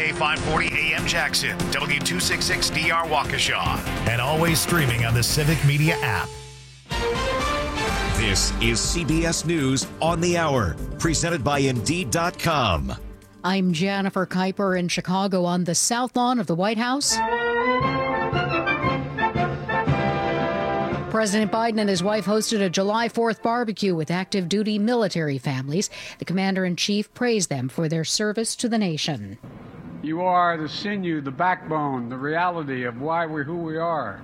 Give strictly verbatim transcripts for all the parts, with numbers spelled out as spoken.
K five forty A M Jackson, W two sixty-six D R Waukesha, and always streaming on the Civic Media app. This is C B S News on the Hour, presented by Indeed dot com. I'm Jennifer Kuiper in Chicago on the South Lawn of the White House. President Biden and his wife hosted a July fourth barbecue with active duty military families. The commander-in-chief praised them for their service to the nation. You are the sinew, the backbone, the reality of why we're who we are.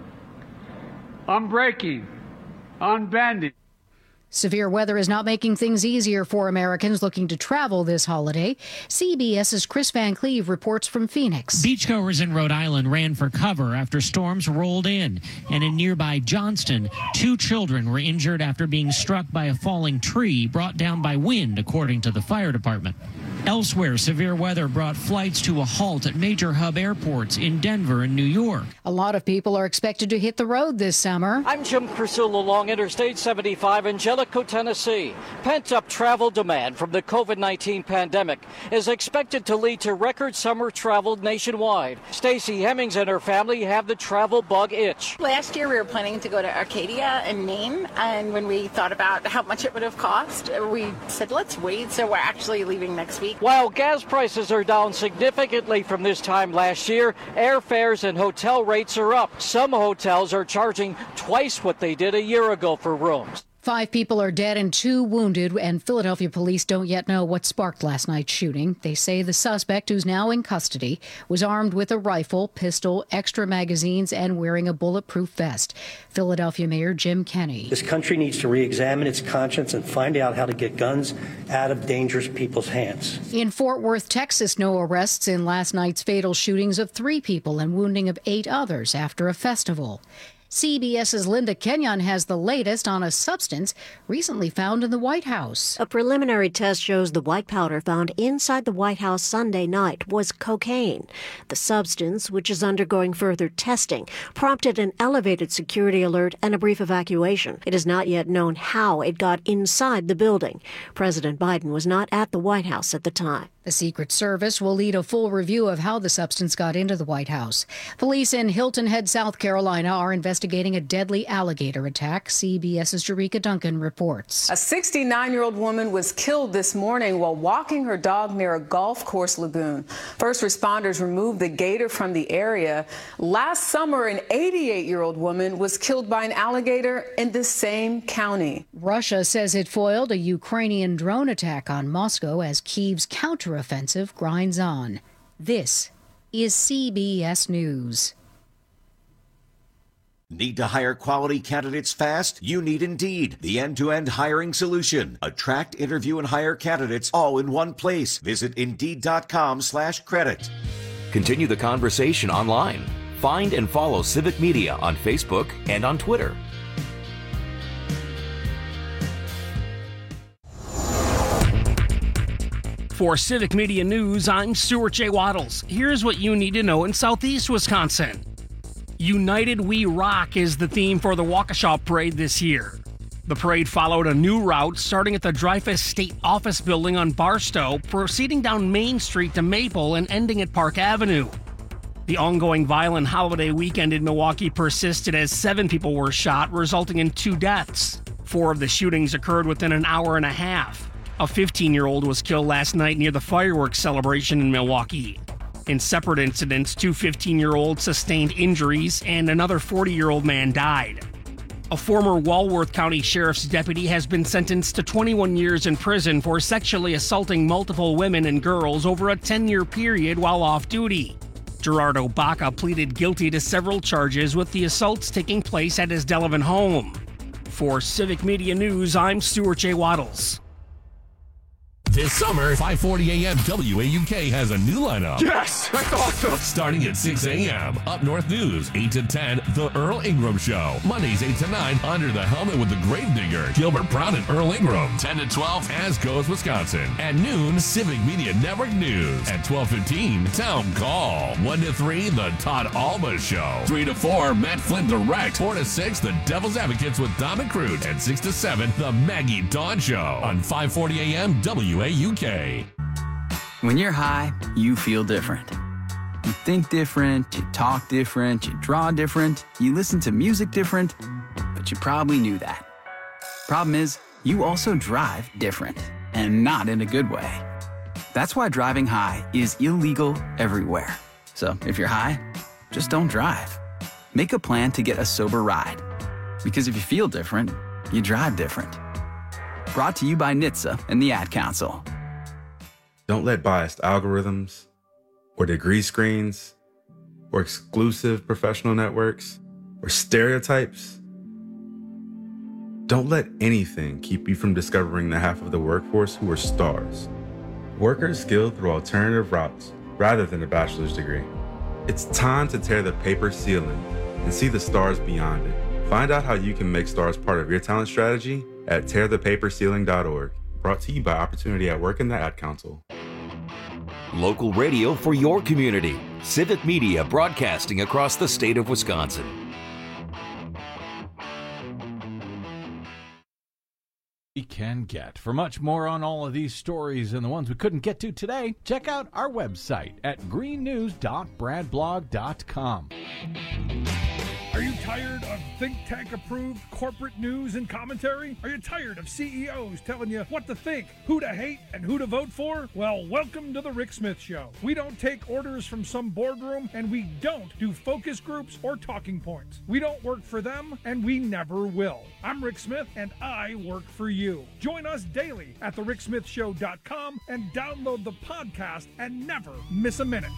Unbreaking, unbending. Severe weather is not making things easier for Americans looking to travel this holiday. CBS's Chris Van Cleve reports from Phoenix. Beachgoers in Rhode Island ran for cover after storms rolled in. And in nearby Johnston, two children were injured after being struck by a falling tree brought down by wind, according to the fire department. Elsewhere, severe weather brought flights to a halt at major hub airports in Denver and New York. A lot of people are expected to hit the road this summer. I'm Jim Crisula along Interstate seventy-five in Jellicoe, Tennessee. Pent-up travel demand from the COVID nineteen pandemic is expected to lead to record summer travel nationwide. Stacey Hemmings and her family have the travel bug itch. Last year we were planning to go to Arcadia and Maine, and when we thought about how much it would have cost, we said let's wait, so we're actually leaving next week. While gas prices are down significantly from this time last year, airfares and hotel rates are up. Some hotels are charging twice what they did a year ago for rooms. Five people are dead and two wounded, and Philadelphia police don't yet know what sparked last night's shooting. They say the suspect, who's now in custody, was armed with a rifle, pistol, extra magazines, and wearing a bulletproof vest. Philadelphia Mayor Jim Kenney. This country needs to re-examine its conscience and find out how to get guns out of dangerous people's hands. In Fort Worth, Texas, no arrests in last night's fatal shootings of three people and wounding of eight others after a festival. CBS's Linda Kenyon has the latest on a substance recently found in the White House. A preliminary test shows the white powder found inside the White House Sunday night was cocaine. The substance, which is undergoing further testing, prompted an elevated security alert and a brief evacuation. It is not yet known how it got inside the building. President Biden was not at the White House at the time. The Secret Service will lead a full review of how the substance got into the White House. Police in Hilton Head, South Carolina are investigating a deadly alligator attack. CBS's Jerika Duncan reports. A sixty-nine-year-old woman was killed this morning while walking her dog near a golf course lagoon. First responders removed the gator from the area. Last summer, an eighty-eight-year-old woman was killed by an alligator in the same county. Russia says it foiled a Ukrainian drone attack on Moscow as Kyiv's counter offensive grinds on. This is C B S News. Need to hire quality candidates fast? You need Indeed, the end-to-end hiring solution. Attract, interview, and hire candidates all in one place. Visit Indeed.com slash credit. Continue the conversation online. Find and follow Civic Media on Facebook and on Twitter. For Civic Media News, I'm Stuart J. Waddles. Here's what you need to know in Southeast Wisconsin. United We Rock is the theme for the Waukesha Parade this year. The parade followed a new route starting at the Dreyfus State Office Building on Barstow, proceeding down Main Street to Maple and ending at Park Avenue. The ongoing violent holiday weekend in Milwaukee persisted as seven people were shot, resulting in two deaths. Four of the shootings occurred within an hour and a half. A fifteen-year-old was killed last night near the fireworks celebration in Milwaukee. In separate incidents, two fifteen-year-olds sustained injuries and another forty-year-old man died. A former Walworth County Sheriff's deputy has been sentenced to twenty-one years in prison for sexually assaulting multiple women and girls over a ten-year period while off duty. Gerardo Baca pleaded guilty to several charges, with the assaults taking place at his Delavan home. For Civic Media News, I'm Stuart J. Waddles. This summer, five forty A M W A U K has a new lineup. Yes! That's awesome! Starting at six A M Up North News, eight to ten, The Earl Ingram Show. Mondays, eight to nine, Under the Helmet with the Gravedigger, Gilbert Brown and Earl Ingram. ten to twelve, As Goes Wisconsin. At noon, Civic Media Network News. At twelve fifteen, Town Call. one to three, The Todd Alba Show. three to four, Matt Flynn Direct. four to six, The Devil's Advocates with Dom and Crute. And six to seven, The Maggie Dawn Show. On five forty A M W A U K. When you're high, you feel different. You think different, you talk different, you draw different, you listen to music different, but you probably knew that. Problem is, you also drive different, and not in a good way. That's why driving high is illegal everywhere. So if you're high, just don't drive. Make a plan to get a sober ride. Because if you feel different, you drive different. Brought to you by N H T S A and the Ad Council. Don't let biased algorithms or degree screens or exclusive professional networks or stereotypes. Don't let anything keep you from discovering the half of the workforce who are stars. Workers skilled through alternative routes rather than a bachelor's degree. It's time to tear the paper ceiling and see the stars beyond it. Find out how you can make stars part of your talent strategy at tear the paper ceiling dot org. Brought to you by Opportunity at Work and the Ad Council. Local radio for your community. Civic Media broadcasting across the state of Wisconsin. We can get. For much more on all of these stories and the ones we couldn't get to today, check out our website at green news dot brad blog dot com. Are you tired of think tank approved corporate news and commentary? Are you tired of C E Os telling you what to think, who to hate, and who to vote for? Well, welcome to the Rick Smith Show. We don't take orders from some boardroom, and we don't do focus groups or talking points. We don't work for them, and we never will. I'm Rick Smith, and I work for you. Join us daily at the rick smith show dot com and download the podcast and never miss a minute.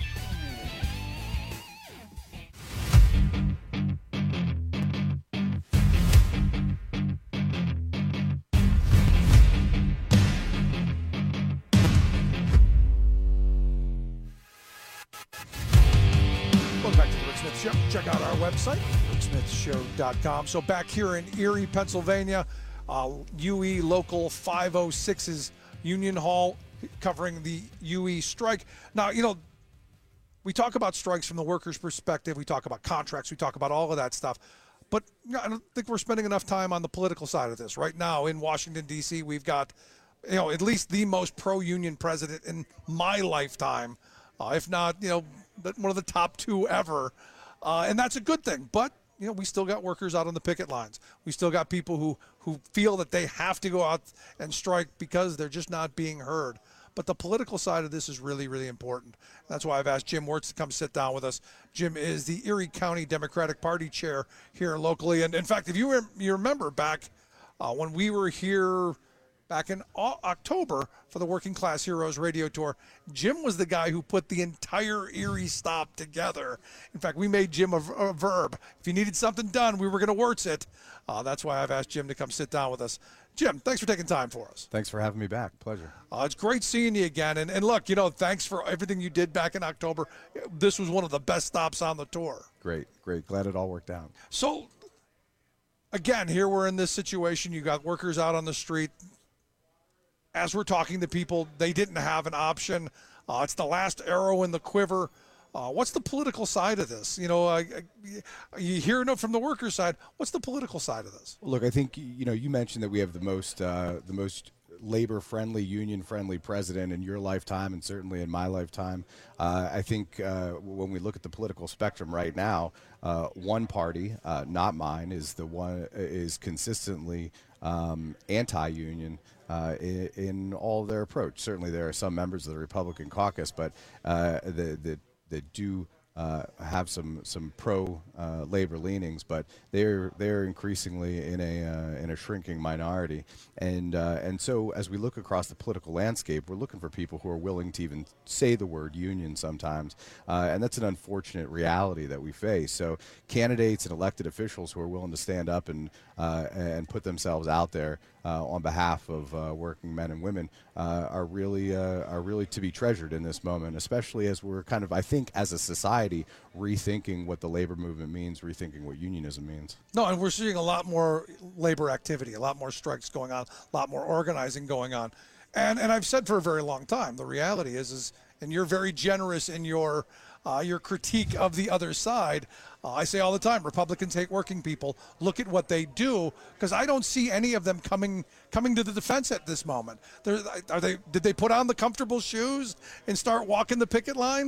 Show. Check out our website, rick smith show dot com. So back here in Erie, Pennsylvania, uh, U E Local five oh six's Union Hall covering the U E strike. Now, you know, we talk about strikes from the workers' perspective. We talk about contracts. We talk about all of that stuff. But you know, I don't think we're spending enough time on the political side of this. Right now in Washington, D C, we've got, you know, at least the most pro-union president in my lifetime, uh, if not, you know, one of the top two ever. Uh, and that's a good thing. But, you know, we still got workers out on the picket lines. We still got people who, who feel that they have to go out and strike because they're just not being heard. But the political side of this is really, really important. That's why I've asked Jim Wirtz to come sit down with us. Jim is the Erie County Democratic Party chair here locally. And, in fact, if you, rem- you remember back uh, when we were here back in October for the Working Class Heroes radio tour, Jim was the guy who put the entire Erie stop together. In fact, we made Jim a, a verb. If he needed something done, we were going to Wirtz it. Uh, that's why I've asked Jim to come sit down with us. Jim, thanks for taking time for us. Thanks for having me back. Pleasure. Uh, it's great seeing you again. And, and look, you know, thanks for everything you did back in October. This was one of the best stops on the tour. Great, great. Glad it all worked out. So, again, here we're in this situation. You got workers out on the street. As we're talking to people, they didn't have an option. Uh, it's the last arrow in the quiver. Uh, what's the political side of this? You know, uh, you hear it from the workers' side. What's the political side of this? Look, I think, you know, you mentioned that we have the most uh, the most labor-friendly, union-friendly president in your lifetime and certainly in my lifetime. Uh, I think uh, when we look at the political spectrum right now, uh, one party, uh, not mine, is the one is consistently um, anti-union. Uh, in, in all their approach. Certainly there are some members of the Republican caucus, but uh, that, that, that do uh, have some some pro uh, labor leanings, but they're they're increasingly in a uh, in a shrinking minority, and uh, and so as we look across the political landscape, we're looking for people who are willing to even say the word union sometimes, uh, and that's an unfortunate reality that we face. So candidates and elected officials who are willing to stand up and uh, and put themselves out there uh, on behalf of uh, working men and women uh, are really uh, are really to be treasured in this moment, especially as we're kind of, I think, as a society rethinking what the labor movement means, rethinking what unionism means. No, and we're seeing a lot more labor activity, a lot more strikes going on, a lot more organizing going on. And and I've said for a very long time, the reality is, is and you're very generous in your uh, your critique of the other side. Uh, I say all the time, Republicans hate working people. Look at what they do, because I don't see any of them coming coming to the defense at this moment. They're, are they? Did they put on the comfortable shoes and start walking the picket line?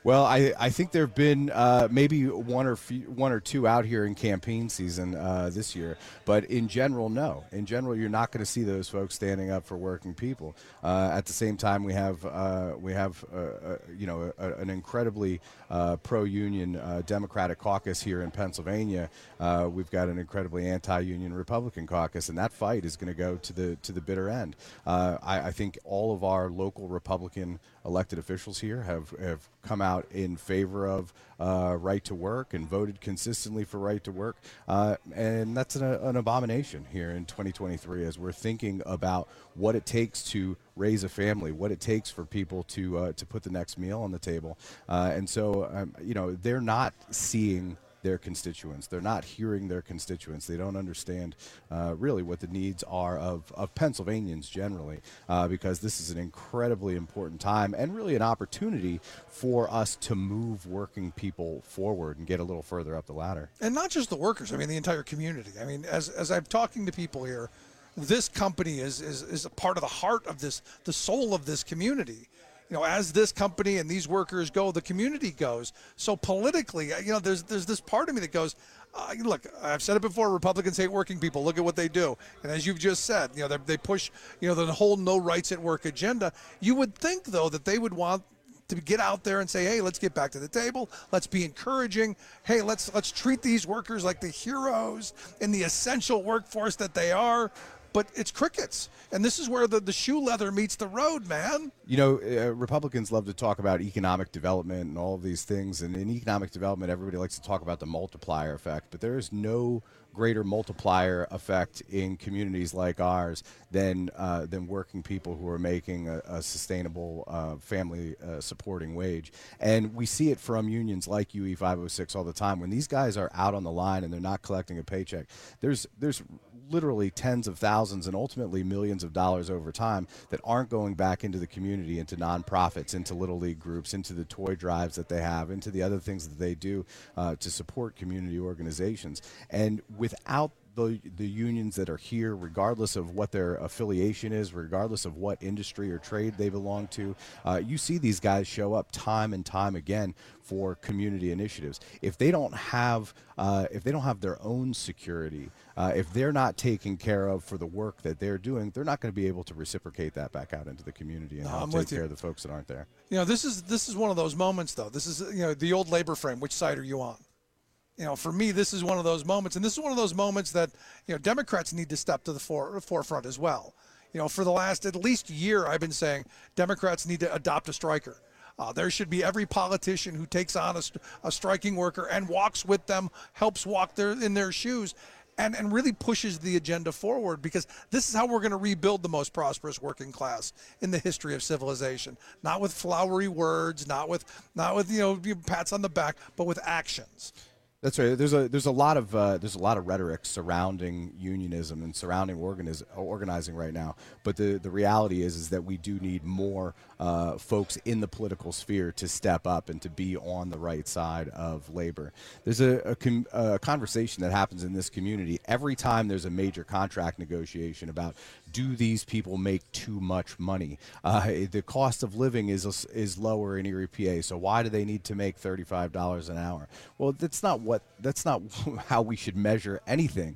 Well, I, I think there have been uh, maybe one or few, one or two out here in campaign season uh, this year, but in general, no. In general, you're not going to see those folks standing up for working people. Uh, at the same time, we have uh, we have uh, uh, you know a, an incredibly uh, pro-union uh, Democratic caucus here in Pennsylvania. Uh, we've got an incredibly anti-union Republican caucus, and that fight is going to go to the to the bitter end. Uh, I, I think all of our local Republican elected officials here have, have come out in favor of uh, right to work and voted consistently for right to work. Uh, and that's an, an abomination here in twenty twenty-three as we're thinking about what it takes to raise a family, what it takes for people to uh, to put the next meal on the table. Uh, and so, um, you know, they're not seeing their constituents. They're not hearing their constituents. They don't understand uh, really what the needs are of, of Pennsylvanians generally, uh, because this is an incredibly important time and really an opportunity for us to move working people forward and get a little further up the ladder. And not just the workers, I mean, the entire community. I mean, as, as I'm talking to people here, this company is, is, is a part of the heart of this, the soul of this community. You know, as this company and these workers go, the community goes. So politically, you know, there's there's this part of me that goes, uh, look, I've said it before, Republicans hate working people. Look at what they do. And as you've just said, you know, they, they push, you know, the whole no rights at work agenda. You would think, though, that they would want to get out there and say, hey, let's get back to the table. Let's be encouraging. Hey, let's let's treat these workers like the heroes in the essential workforce that they are. But it's crickets. And this is where the, the shoe leather meets the road, man. You know, uh, Republicans love to talk about economic development and all of these things. And in economic development, everybody likes to talk about the multiplier effect. But there is no greater multiplier effect in communities like ours than uh, than working people who are making a, a sustainable uh, family uh, supporting wage. And we see it from unions like U E five oh six all the time. When these guys are out on the line and they're not collecting a paycheck, there's there's literally tens of thousands and ultimately millions of dollars over time that aren't going back into the community, into nonprofits, into Little League groups, into the toy drives that they have, into the other things that they do uh, to support community organizations. And without the the unions that are here, regardless of what their affiliation is, regardless of what industry or trade they belong to, uh, you see these guys show up time and time again for community initiatives. If they don't have uh, if they don't have their own security, uh, if they're not taken care of for the work that they're doing, they're not going to be able to reciprocate that back out into the community and No, help I'm take with you. care of the folks that aren't there. You know, this is this is one of those moments, though. This is, you know, the old labor frame. Which side are you on? You know, for me, this is one of those moments, and this is one of those moments that, you know, Democrats need to step to the fore, forefront as well. You know, for the last at least year, I've been saying Democrats need to adopt a striker. Uh, there should be every politician who takes on a, a striking worker and walks with them, helps walk their in their shoes, and, and really pushes the agenda forward, because this is how we're going to rebuild the most prosperous working class in the history of civilization. Not with flowery words, not with not with you know pats on the back, but with actions. That's right. There's a there's a lot of uh, there's a lot of rhetoric surrounding unionism and surrounding organiz- organizing right now. But the, the reality is is that we do need more uh, folks in the political sphere to step up and to be on the right side of labor. There's a, a, com- a conversation that happens in this community every time there's a major contract negotiation about, do these people make too much money? Uh, the cost of living is is lower in Erie, P A, so why do they need to make thirty-five dollars an hour? Well, that's not what that's not how we should measure anything.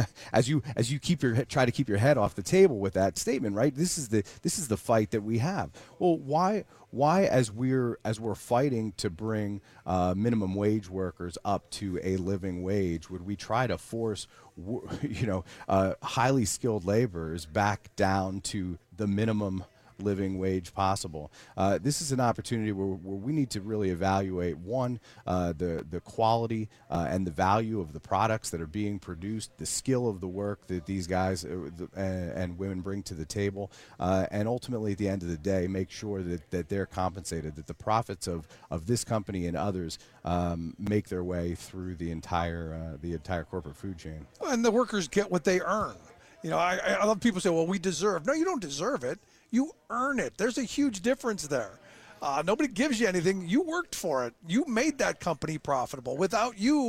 as you as you keep your try to keep your head off the table with that statement, right? This is the this is the fight that we have. Well, why why as we're as we're fighting to bring uh, minimum wage workers up to a living wage, would we try to force you know uh, highly skilled laborers back down to the minimum living wage possible? Uh, this is an opportunity where, where we need to really evaluate, one, uh, the, the quality uh, and the value of the products that are being produced, the skill of the work that these guys uh, the, and, and women bring to the table, uh, and ultimately at the end of the day, make sure that, that they're compensated, that the profits of, of this company and others um, make their way through the entire, uh, the entire corporate food chain. And the workers get what they earn. You know, I, I love people say, well, we deserve. No, you don't deserve it. You earn it. There's a huge difference there. Uh, nobody gives you anything. You worked for it. You made that company profitable. Without you,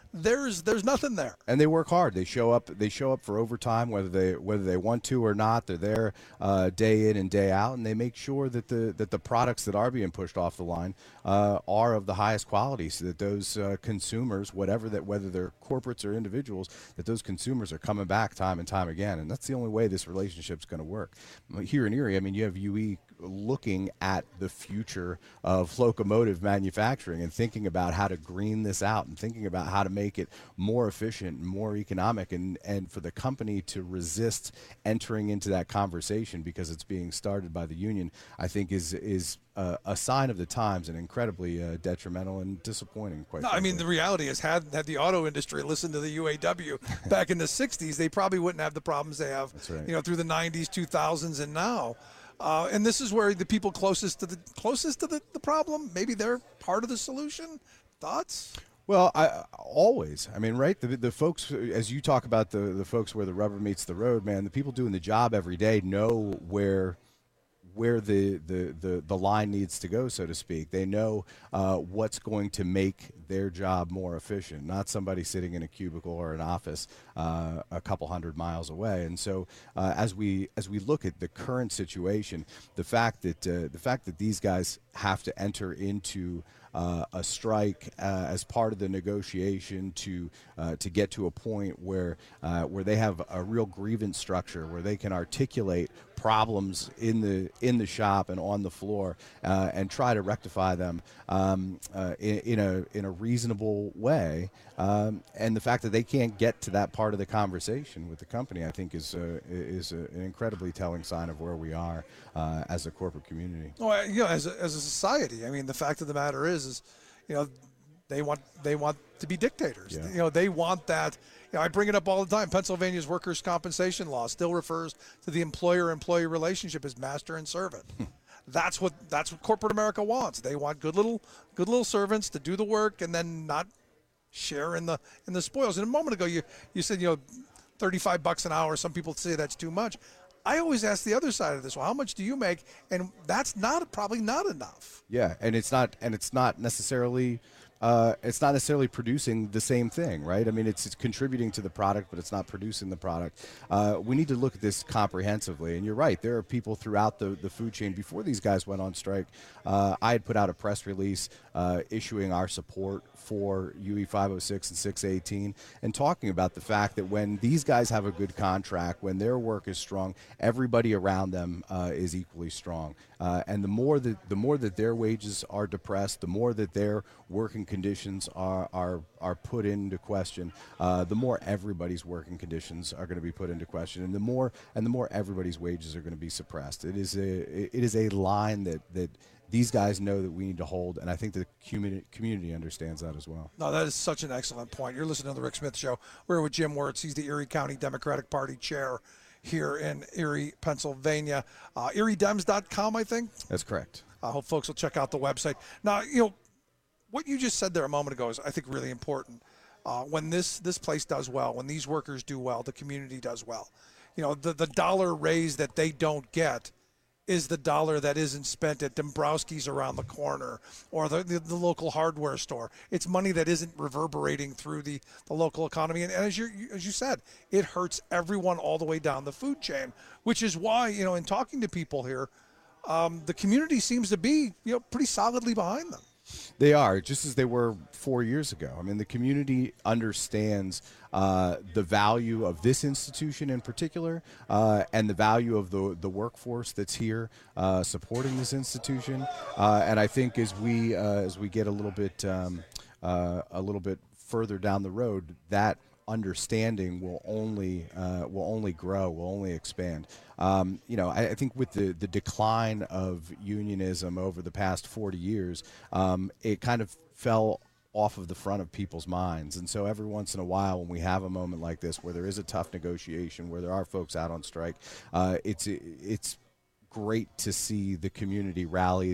there's there's nothing there. And they work hard. They show up. They show up for overtime, whether they whether they want to or not. They're there uh, day in and day out, and they make sure that the that the products that are being pushed off the line uh, are of the highest quality, so that those uh, consumers, whatever that, whether they're corporates or individuals, that those consumers are coming back time and time again. And that's the only way this relationship's going to work. Here in Erie, I mean, you have U E looking at the future of locomotive manufacturing and thinking about how to green this out and thinking about how to make it more efficient and more economic, and, and for the company to resist entering into that conversation because it's being started by the union, I think is is uh, a sign of the times and incredibly uh, detrimental and disappointing. Quite no, frankly. I mean, the reality is, had had the auto industry listened to the U A W back in the sixties, they probably wouldn't have the problems they have, That's right. you know, through the nineties, two thousands, and now. Uh, and this is where the people closest to the closest to the, the problem, maybe they're part of the solution. Thoughts? Well, I always, I mean, right, the, the folks, as you talk about the, the folks where the rubber meets the road, man, the people doing the job every day know where where the, the, the, the line needs to go, so to speak. They know uh, what's going to make their job more efficient, not somebody sitting in a cubicle or an office uh, a couple hundred miles away. And so uh, as we as we look at the current situation, the fact that uh, the fact that these guys have to enter into Uh, a strike uh, as part of the negotiation to uh, to get to a point where uh, where they have a real grievance structure where they can articulate problems in the in the shop and on the floor uh, and try to rectify them um, uh, in, in a in a reasonable way. Um, and the fact that they can't get to that part of the conversation with the company, I think, is uh, is a, an incredibly telling sign of where we are uh, as a corporate community. Well, you know, as a, as a society, I mean, the fact of the matter is, is, you know, they want they want to be dictators. Yeah. You know, they want that. You know, I bring it up all the time. Pennsylvania's workers' compensation law still refers to the employer-employee relationship as master and servant. That's what that's what corporate America wants. They want good little good little servants to do the work and then not share in the in the spoils. And a moment ago, you you said, you know, thirty-five bucks an hour. Some people say that's too much. I always ask the other side of this. Well, how much do you make? And that's not probably not enough. Yeah, and it's not and it's not necessarily uh, it's not necessarily producing the same thing, right? I mean, it's, it's contributing to the product, but it's not producing the product. Uh, we need to look at this comprehensively. And you're right, there are people throughout the, the food chain. Before these guys went on strike, uh, I had put out a press release uh, issuing our support for U E five oh six and six eighteen and talking about the fact that when these guys have a good contract, when their work is strong, everybody around them uh, is equally strong. Uh, and the more that the more that their wages are depressed, the more that their working conditions are are are put into question, uh, the more everybody's working conditions are going to be put into question, and the more and the more everybody's wages are going to be suppressed. It is a it is a line that that these guys know that we need to hold, and I think the community community understands that as well. No, that is such an excellent point. You're listening to the Rick Smith Show. We're with Jim Wirtz. He's the Erie County Democratic Party chair here in Erie, Pennsylvania. Uh, Erie Dems dot com, I think. That's correct. I hope folks will check out the website. Now, you know, what you just said there a moment ago is, I think, really important. Uh, when this this place does well, when these workers do well, the community does well. You know, the, the dollar raise that they don't get is the dollar that isn't spent at Dombrowski's around the corner or the, the, the local hardware store. It's money that isn't reverberating through the, the local economy. And, and as you as you said, it hurts everyone all the way down the food chain, which is why, you know, in talking to people here, um, the community seems to be, you know, pretty solidly behind them. They are, just as they were four years ago. I mean, the community understands uh, the value of this institution in particular uh, and the value of the, the workforce that's here uh, supporting this institution. Uh, and I think as we uh, as we get a little bit um, uh, a little bit further down the road, that understanding will only uh, will only grow, will only expand. Um, you know, I, I think with the, the decline of unionism over the past forty years, um, it kind of fell off of the front of people's minds. And so every once in a while, when we have a moment like this, where there is a tough negotiation, where there are folks out on strike, uh, it's it's great to see the community rally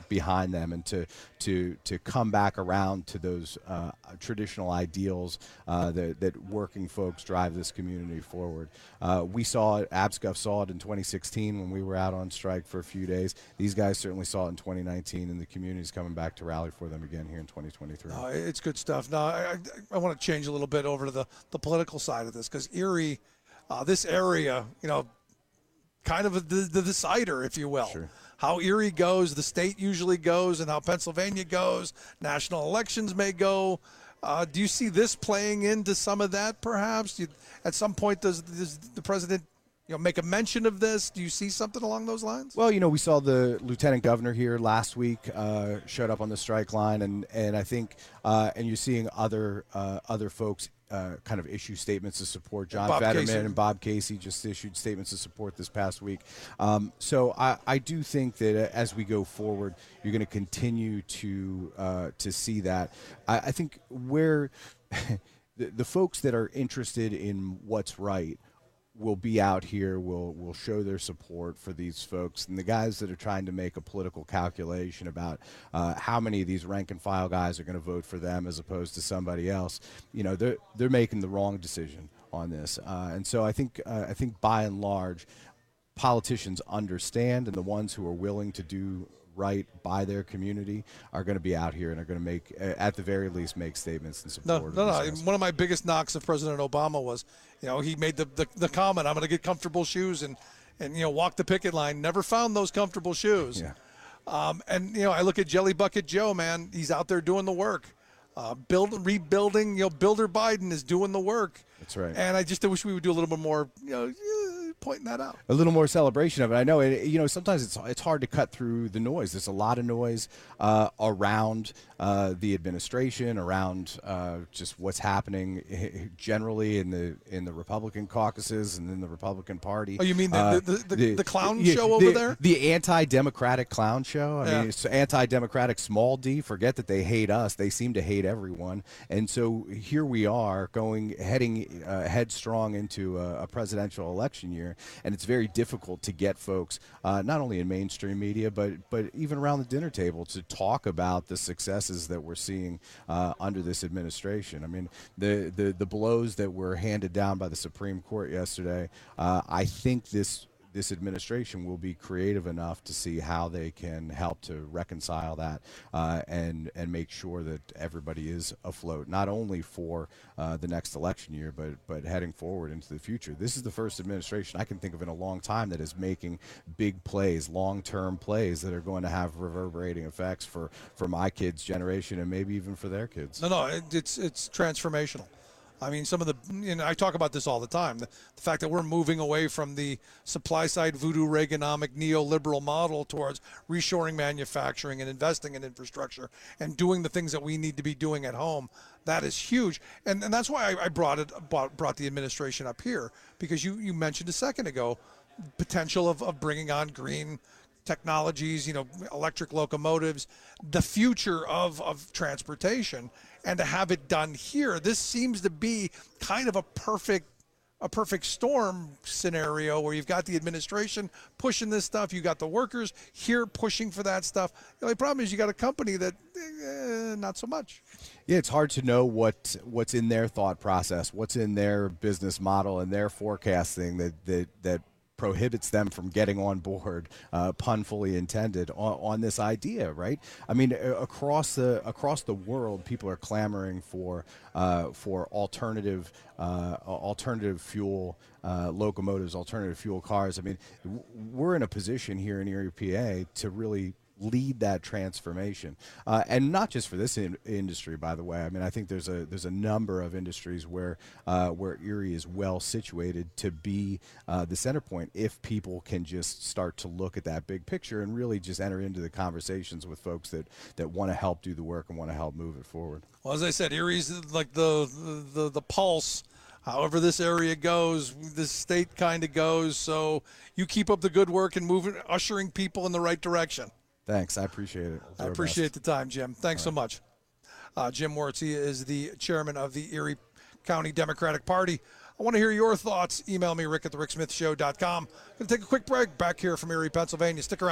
get behind them and to to to come back around to those uh, traditional ideals uh, that, that working folks drive this community forward. Uh, we saw it, ABSCUF saw it in twenty sixteen when we were out on strike for a few days. These guys certainly saw it in twenty nineteen, and the community is coming back to rally for them again here in twenty twenty-three. No, it's good stuff. Now, I, I, I want to change a little bit over to the, the political side of this, because Erie, uh, this area, you know, kind of a, the, the decider, if you will. Sure. How Erie goes, the state usually goes, and how Pennsylvania goes. National elections may go. Uh, do you see this playing into some of that, perhaps? You, at some point, does, does the president, you know, make a mention of this? Do you see something along those lines? Well, you know, we saw the lieutenant governor here last week uh, showed up on the strike line, and and I think, uh, and you're seeing other uh, other folks Uh, kind of issue statements of support. John Bob Fetterman Casey. and Bob Casey just issued statements of support this past week. Um, so I, I do think that uh, as we go forward, you're going to continue to uh, to see that. I, I think where the, the folks that are interested in what's right will be out here, will will show their support for these folks, and the guys that are trying to make a political calculation about uh, how many of these rank and file guys are going to vote for them as opposed to somebody else, you know, they're they're making the wrong decision on this, uh, and so I think uh, I think by and large, politicians understand, and the ones who are willing to do right by their community are going to be out here and are going to make, at the very least, make statements in support. No, no, of no. this. One of my biggest knocks of President Obama was, you know, he made the, the, the comment, I'm going to get comfortable shoes and, and, you know, walk the picket line. Never found those comfortable shoes. Yeah. Um, and, you know, I look at Jelly Bucket Joe, man. He's out there doing the work. Uh, build, rebuilding, you know, Builder Biden is doing the work. That's right. And I just wish we would do a little bit more, you know, pointing that out. A little more celebration of it. I know, it, you know, sometimes it's it's hard to cut through the noise. There's a lot of noise uh, around uh, the administration, around uh, just what's happening generally in the in the Republican caucuses and in the Republican Party. Oh, you mean the uh, the, the, the, the clown yeah, show the, over there? The anti-democratic clown show. I Yeah. mean, it's anti-democratic small d. Forget that they hate us. They seem to hate everyone. And so here we are going, heading uh, headstrong into a, a presidential election year. And it's very difficult to get folks, uh, not only in mainstream media, but but even around the dinner table, to talk about the successes that we're seeing uh, under this administration. I mean, the, the, the blows that were handed down by the Supreme Court yesterday, uh, I think this this administration will be creative enough to see how they can help to reconcile that uh, and and make sure that everybody is afloat, not only for uh, the next election year, but but heading forward into the future. This is the first administration I can think of in a long time that is making big plays, long-term plays that are going to have reverberating effects for, for my kids' generation and maybe even for their kids. No, no, it, it's it's transformational. I mean, some of the, you know, I talk about this all the time, the, the fact that we're moving away from the supply-side voodoo Reaganomic neoliberal model towards reshoring manufacturing and investing in infrastructure and doing the things that we need to be doing at home. That is huge. And and that's why I, I brought it brought, brought the administration up here, because you, you mentioned a second ago potential of, of bringing on green technologies, you know, electric locomotives, the future of, of transportation, and to have it done here. This seems to be kind of a perfect a perfect storm scenario where you've got the administration pushing this stuff, you got the workers here pushing for that stuff. The only problem is you got a company that eh, not so much. Yeah, it's hard to know what what's in their thought process, what's in their business model and their forecasting that that that prohibits them from getting on board, uh, pun fully intended, on, on this idea, right? I mean, across the across the world, people are clamoring for uh, for alternative uh, alternative fuel uh, locomotives, alternative fuel cars. I mean, w- we're in a position here in Erie, P A, to really lead that transformation, uh, and not just for this in- industry, by the way. I mean, I think there's a there's a number of industries where uh, where Erie is well situated to be uh, the center point if people can just start to look at that big picture and really just enter into the conversations with folks that that want to help do the work and want to help move it forward. Well, as I said, Erie's like the the the pulse. However this area goes, this state kind of goes. So you keep up the good work and moving, ushering people in the right direction. Thanks. I appreciate it. I appreciate the time, Jim. Thanks so much. Uh, Jim Wertz, he is the chairman of the Erie County Democratic Party. I want to hear your thoughts. Email me, rick at the rick smith show dot com. Going to take a quick break back here from Erie, Pennsylvania. Stick around.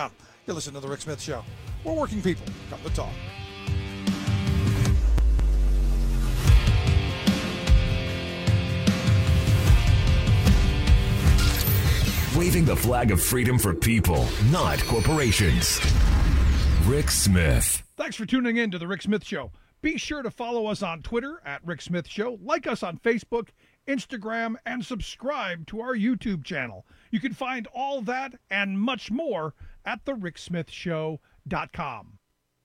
You're listening to The Rick Smith Show. We're working people. Come to talk. Waving the flag of freedom for people, not corporations. Rick Smith. Thanks for tuning in to The Rick Smith Show. Be sure to follow us on Twitter at Rick Smith Show, like us on Facebook, Instagram, and subscribe to our YouTube channel. You can find all that and much more at the rick smith show dot com.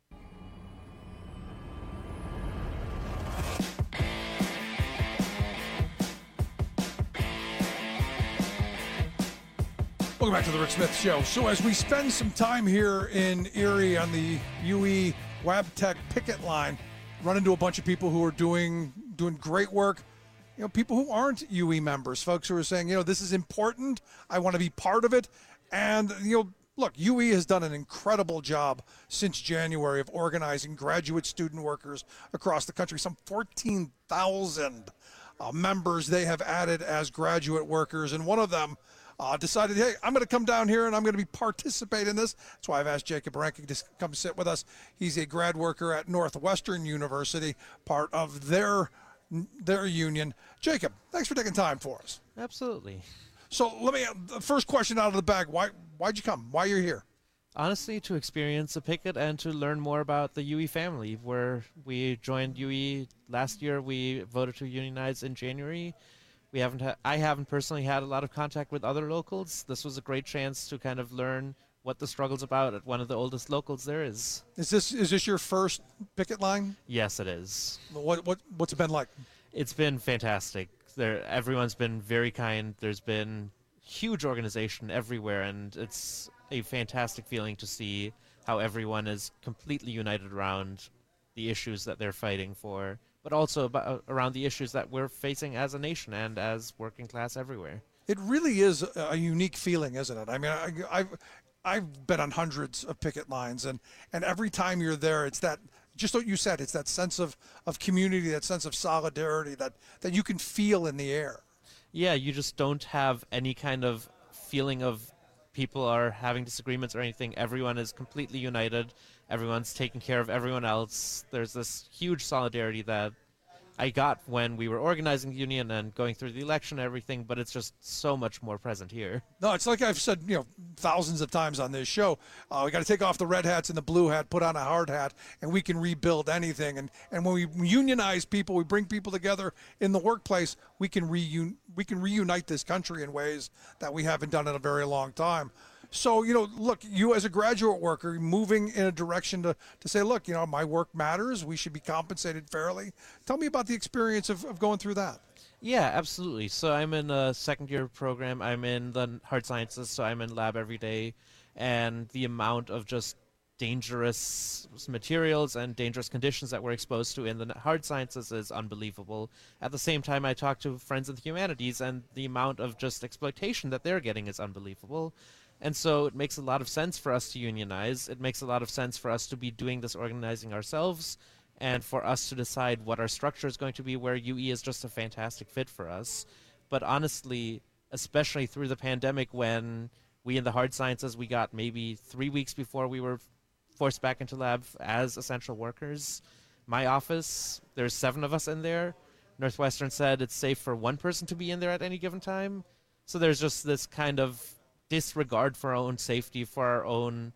Welcome back to the Rick Smith Show. So as we spend some time here in Erie on the U E Wabtec picket line, run into a bunch of people who are doing doing great work. You know, people who aren't U E members, folks who are saying, you know, this is important. I want to be part of it. And, you know, look, U E has done an incredible job since January of organizing graduate student workers across the country. Some fourteen thousand uh, members they have added as graduate workers. And one of them Uh, decided, hey, I'm going to come down here and I'm going to be participate in this. That's why I've asked Jacob Rankin to come sit with us. He's a grad worker at Northwestern University, part of their their union. Jacob, thanks for taking time for us. Absolutely. So let me, the first question out of the bag, why why'd you come? Why you're here? Honestly, to experience a picket and to learn more about the U E family. Where we joined U E last year, we voted to unionize in January. We haven't. Ha- I haven't personally had a lot of contact with other locals. This was a great chance to kind of learn what the struggle's about at one of the oldest locals there is. Is this is this your first picket line? Yes, it is. What what what's it been like? It's been fantastic. There, everyone's been very kind. There's been huge organization everywhere, and it's a fantastic feeling to see how everyone is completely united around the issues that they're fighting for, but also about, around the issues that we're facing as a nation and as working class everywhere. It really is a unique feeling, isn't it? I mean, I, I've I've been on hundreds of picket lines, and, and every time you're there, it's that, just what you said, it's that sense of, of community, that sense of solidarity that, that you can feel in the air. Yeah, you just don't have any kind of feeling of people are having disagreements or anything. Everyone is completely united. Everyone's taking care of everyone else. There's this huge solidarity that I got when we were organizing the union and going through the election and everything, but it's just so much more present here. No, it's like I've said, you know, thousands of times on this show. Uh, we got to take off the red hats and the blue hat, put on a hard hat, and we can rebuild anything. And and when we unionize people, we bring people together in the workplace, we can reun we can reunite this country in ways that we haven't done in a very long time. So, you know, look, you as a graduate worker moving in a direction to, to say, look, you know, my work matters. We should be compensated fairly. Tell me about the experience of, of going through that. Yeah, absolutely. So I'm in a second year program. I'm in the hard sciences, so I'm in lab every day. And the amount of just dangerous materials and dangerous conditions that we're exposed to in the hard sciences is unbelievable. At the same time, I talk to friends in the humanities, and the amount of just exploitation that they're getting is unbelievable. And so it makes a lot of sense for us to unionize. It makes a lot of sense for us to be doing this organizing ourselves and for us to decide what our structure is going to be, where U E is just a fantastic fit for us. But honestly, especially through the pandemic, when we in the hard sciences, we got maybe three weeks before we were forced back into lab as essential workers. My office, there's seven of us in there. Northwestern said it's safe for one person to be in there at any given time. So there's just this kind of disregard for our own safety, for our own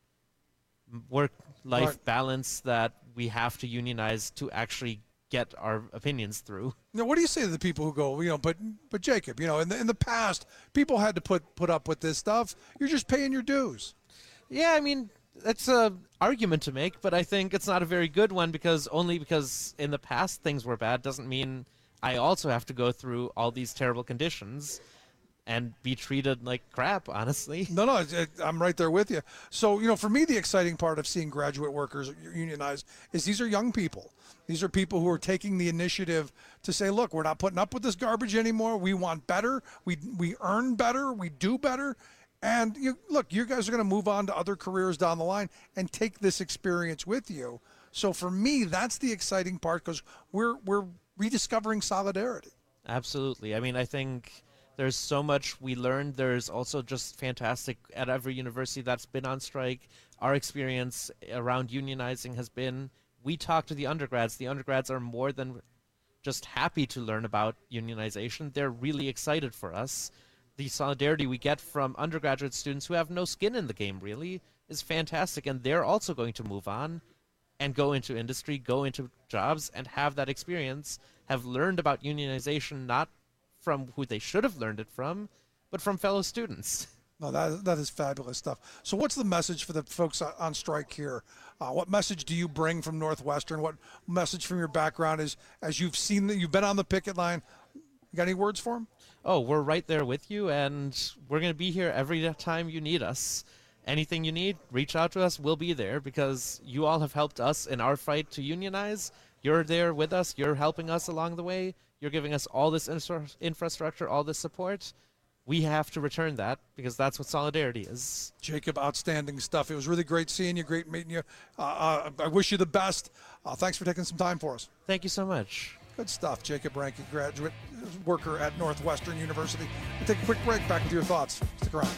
work-life right. balance, that we have to unionize to actually get our opinions through. Now, what do you say to the people who go, you know, but but Jacob, you know, in the, in the past, people had to put put up with this stuff. You're just paying your dues. Yeah, I mean, that's a argument to make, but I think it's not a very good one, because only because in the past things were bad doesn't mean I also have to go through all these terrible conditions and be treated like crap, honestly. No, no, it, I'm right there with you. So, you know, for me, the exciting part of seeing graduate workers unionize is these are young people. These are people who are taking the initiative to say, look, we're not putting up with this garbage anymore. We want better. We we earn better. We do better. And you look, you guys are going to move on to other careers down the line and take this experience with you. So for me, that's the exciting part, because we're we're rediscovering solidarity. Absolutely. I mean, I think There's so much we learned. There's also just fantastic at every university that's been on strike. Our experience around unionizing has been, we talk to the undergrads. The undergrads are more than just happy to learn about unionization. They're really excited for us. The solidarity we get from undergraduate students who have no skin in the game, really, is fantastic. And they're also going to move on and go into industry, go into jobs, and have that experience, have learned about unionization, not from who they should have learned it from, but from fellow students. No, that, that is fabulous stuff. So what's the message for the folks on strike here? Uh, what message do you bring from Northwestern? What message from your background is, as you've seen, that you've been on the picket line? You got any words for them? Oh, we're right there with you, and we're going to be here every time you need us. Anything you need, reach out to us. We'll be there because you all have helped us in our fight to unionize. You're there with us. You're helping us along the way. You're giving us all this infra- infrastructure, all this support. We have to return that because that's what solidarity is. Jacob, outstanding stuff. It was really great seeing you, great meeting you. Uh, uh, I wish you the best. Uh, thanks for taking some time for us. Thank you so much. Good stuff. Jacob Reinke, graduate worker at Northwestern University. We'll take a quick break. Back with your thoughts. Stick around.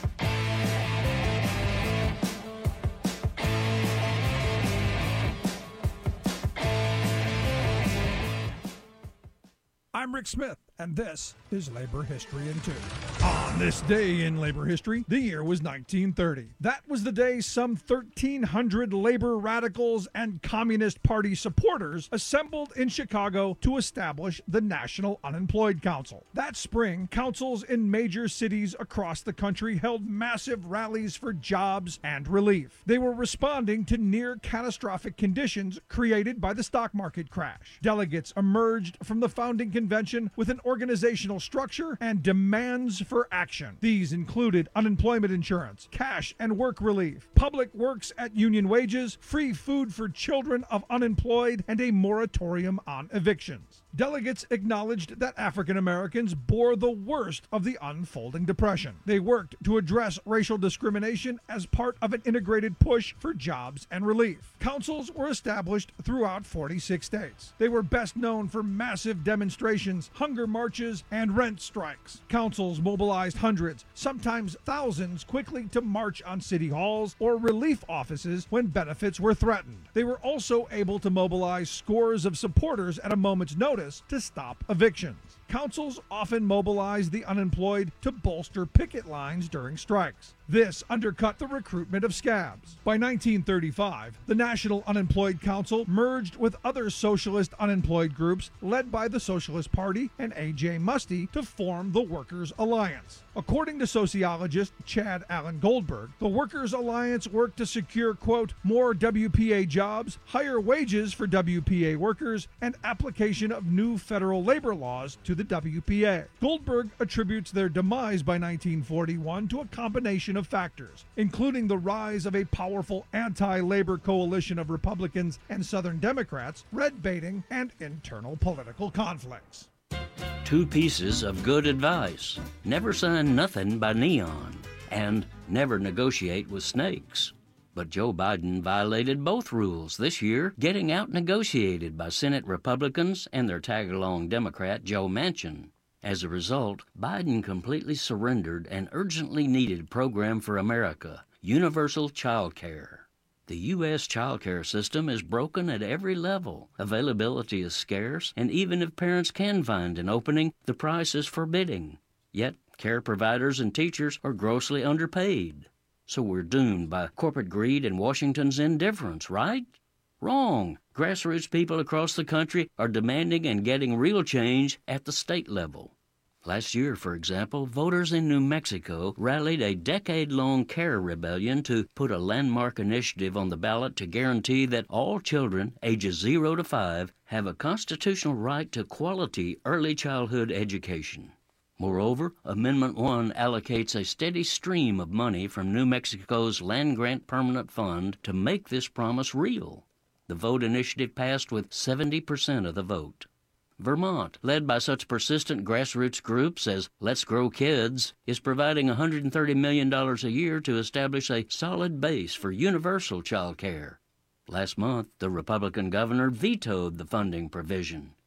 I'm Rick Smith, and this is Labor History in Two. On this day in labor history, the year was nineteen thirty. That was the day some thirteen hundred labor radicals and Communist Party supporters assembled in Chicago to establish the National Unemployed Council. That spring, councils in major cities across the country held massive rallies for jobs and relief. They were responding to near catastrophic conditions created by the stock market crash. Delegates emerged from the founding convention with an organizational structure and demands for action. These included unemployment insurance, cash and work relief, public works at union wages, free food for children of unemployed, and a moratorium on evictions. Delegates acknowledged that African Americans bore the worst of the unfolding depression. They worked to address racial discrimination as part of an integrated push for jobs and relief. Councils were established throughout forty-six states. They were best known for massive demonstrations, hunger marches, and rent strikes. Councils mobilized hundreds, sometimes thousands, quickly to march on city halls or relief offices when benefits were threatened. They were also able to mobilize scores of supporters at a moment's notice to stop evictions. Councils often mobilized the unemployed to bolster picket lines during strikes. This undercut the recruitment of scabs. By nineteen thirty-five, the National Unemployed Council merged with other socialist unemployed groups led by the Socialist Party and A J Muste to form the Workers' Alliance. According to sociologist Chad Allen Goldberg, the Workers' Alliance worked to secure, quote, more W P A jobs, higher wages for W P A workers, and application of new federal labor laws to the W P A. Goldberg attributes their demise by nineteen forty-one to a combination of factors, including the rise of a powerful anti-labor coalition of Republicans and Southern Democrats, red baiting, and internal political conflicts. Two pieces of good advice. Never sign nothing by neon, and never negotiate with snakes. But Joe Biden violated both rules this year, getting out-negotiated by Senate Republicans and their tag-along Democrat Joe Manchin. As a result, Biden completely surrendered an urgently needed program for America, universal child care. The U S child care system is broken at every level. Availability is scarce, and even if parents can find an opening, the price is forbidding. Yet, care providers and teachers are grossly underpaid. So we're doomed by corporate greed and Washington's indifference, right? Wrong. Grassroots people across the country are demanding and getting real change at the state level. Last year, for example, voters in New Mexico rallied a decade-long care rebellion to put a landmark initiative on the ballot to guarantee that all children ages zero to five have a constitutional right to quality early childhood education. Moreover, Amendment one allocates a steady stream of money from New Mexico's land-grant permanent fund to make this promise real. The vote initiative passed with seventy percent of the vote. Vermont, led by such persistent grassroots groups as Let's Grow Kids, is providing one hundred thirty million dollars a year to establish a solid base for universal child care. Last month, the Republican governor vetoed the funding provision.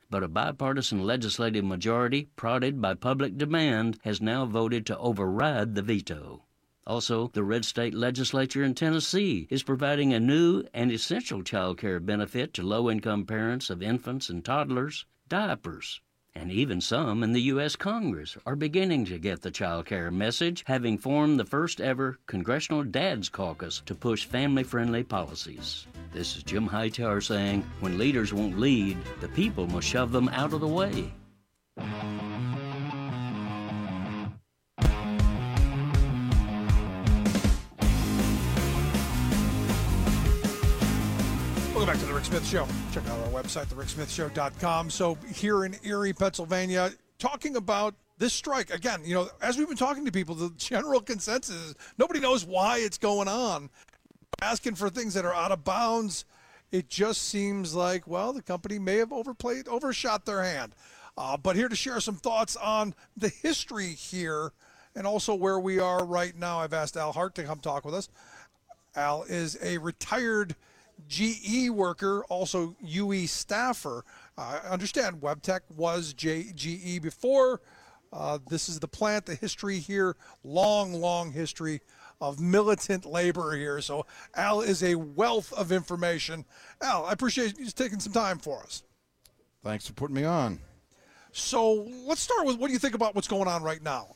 but a bipartisan legislative majority, prodded by public demand, has now voted to override the veto. Also, the red state legislature in Tennessee is providing a new and essential child care benefit to low-income parents of infants and toddlers, diapers. And even some in the U S Congress are beginning to get the child care message, having formed the first ever Congressional Dads Caucus to push family-friendly policies. This is Jim Hightower saying, when leaders won't lead, the people must shove them out of the way. Welcome back to the Rick Smith Show. Check out our website, the rick smith show dot com. So here in Erie, Pennsylvania, talking about this strike. Again, you know, as we've been talking to people, the general consensus is nobody knows why it's going on. Asking for things that are out of bounds. It just seems like, well, the company may have overplayed, overshot their hand. Uh, but here to share some thoughts on the history here and also where we are right now, I've asked Al Hart to come talk with us. Al is a retired G E worker, also U E staffer. Uh, I understand WebTech was J- G E before. Uh, this is the plant, the history here, long, long history of militant labor here. So Al is a wealth of information. Al, I appreciate you taking some time for us. Thanks for putting me on. So let's start with what do you think about what's going on right now?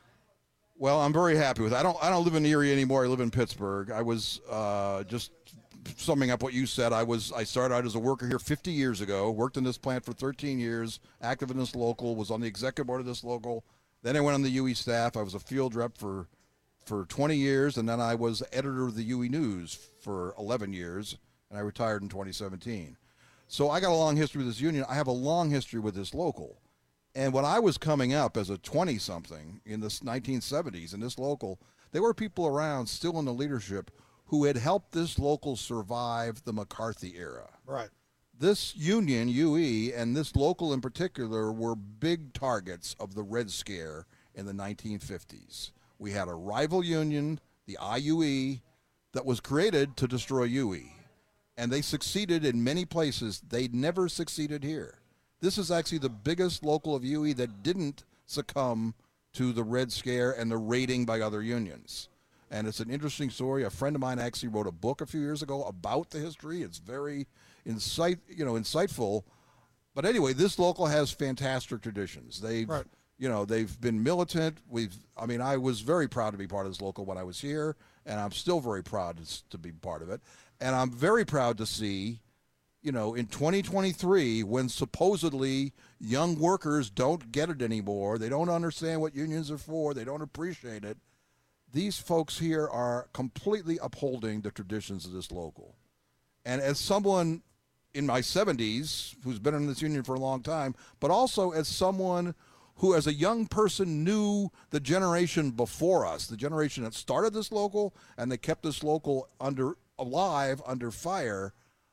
Well, I'm very happy with it. I don't I don't live in Erie anymore. I live in Pittsburgh. I was uh, just summing up what you said. I was I started out as a worker here fifty years ago, worked in this plant for thirteen years, active in this local, was on the executive board of this local. Then I went on the U E staff. I was a field rep for for twenty years, and then I was editor of the U E News for eleven years, and I retired in twenty seventeen. So I got a long history with this union. I have a long history with this local. And when I was coming up as a twenty-something in the nineteen seventies in this local, there were people around still in the leadership who had helped this local survive the McCarthy era. Right. This union, U E, and this local in particular were big targets of the Red Scare in the nineteen fifties. We had a rival union, the I U E, that was created to destroy U E. And they succeeded in many places. They never succeeded here. This is actually the biggest local of U E that didn't succumb to the Red Scare and the raiding by other unions. And it's an interesting story. A friend of mine actually wrote a book a few years ago about the history. It's very insight, you know, insightful. But anyway, this local has fantastic traditions. They've, right. you know, they've been militant. We've, I mean, I was very proud to be part of this local when I was here, and I'm still very proud to be part of it. And I'm very proud to see, you know, in twenty twenty-three, when supposedly young workers don't get it anymore, they don't understand what unions are for, they don't appreciate it, these folks here are completely upholding the traditions of this local. And as someone in my seventies who's been in this union for a long time, but also as someone who as a young person knew the generation before us, the generation that started this local and that kept this local under alive, under fire,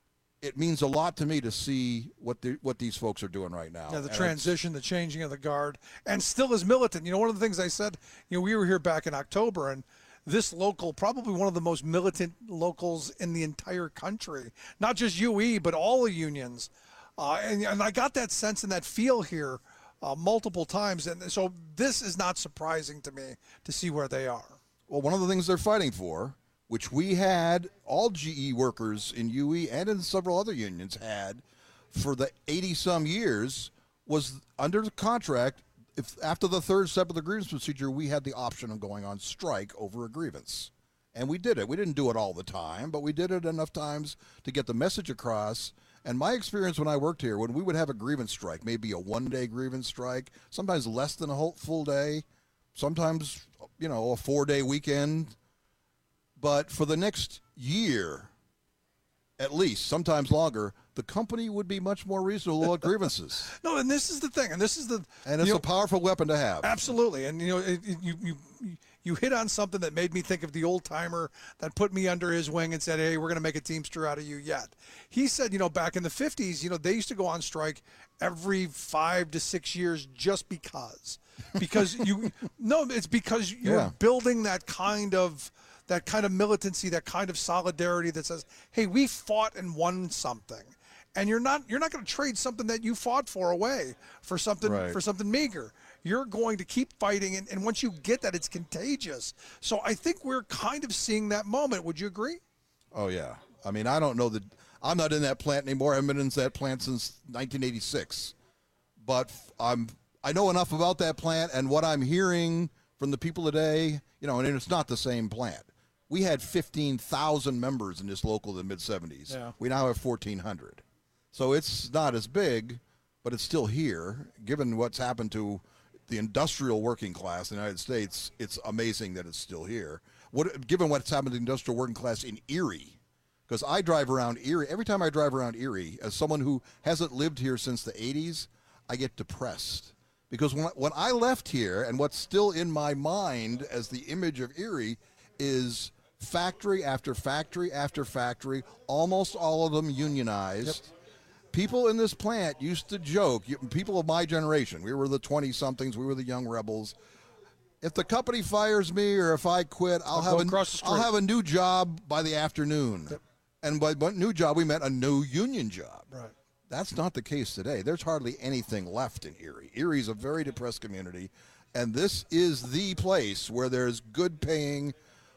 it means a lot to me to see what the, what these folks are doing right now. Yeah, the and transition, the changing of the guard, and still is militant. You know, one of the things I said, you know, we were here back in October, and this local, probably one of the most militant locals in the entire country, not just U E, but all the unions. Uh, and, and I got that sense and that feel here uh, multiple times. And so this is not surprising to me to see where they are. Well, one of the things they're fighting for, which we had, all G E workers in U E and in several other unions had for the eighty-some years, was under the contract, if after the third step of the grievance procedure, we had the option of going on strike over a grievance. And we did it. We didn't do it all the time, but we did it enough times to get the message across. And my experience when I worked here, when we would have a grievance strike, maybe a one-day grievance strike, sometimes less than a whole full day, sometimes, you know, a four-day weekend. But for the next year, at least, sometimes longer, the company would be much more reasonable at grievances. No, and this is the thing, and this is the... And it's you know, a powerful weapon to have. Absolutely. And, you know, it, it, you, you you hit on something that made me think of the old-timer that put me under his wing and said, hey, we're going to make a Teamster out of you yet. He said, you know, back in the fifties, you know, they used to go on strike every five to six years just because. Because you... no, it's because you're Yeah. building that kind of... that kind of militancy, that kind of solidarity that says, hey, we fought and won something. and you're not you're not going to trade something that you fought for away for something Right. for something meager. You're going to keep fighting, and, and once you get that, it's contagious. So I think we're kind of seeing that moment. Would you agree? Oh, yeah. I mean, I don't know that I'm not in that plant anymore. I haven't been in that plant since nineteen eighty-six. But I'm I know enough about that plant, and what I'm hearing from the people today, you know, and it's not the same plant. We had fifteen thousand members in this local in the mid seventies. Yeah. We now have fourteen hundred. So it's not as big, but it's still here. Given what's happened to the industrial working class in the United States, it's amazing that it's still here. What, given what's happened to the industrial working class in Erie, because I drive around Erie, every time I drive around Erie, as someone who hasn't lived here since the eighties, I get depressed. Because when, when I left here, and what's still in my mind as the image of Erie is factory after factory after factory, almost all of them unionized. Yep. People in this plant used to joke, people of my generation, we were the twenty-somethings, we were the young rebels. If the company fires me or if I quit, I'll, I'll have, go a, across the street. I'll have a new job by the afternoon. Yep. And by, by new job, we meant a new union job. Right. That's not the case today. There's hardly anything left in Erie. Erie's a very depressed community, and this is the place where there's good-paying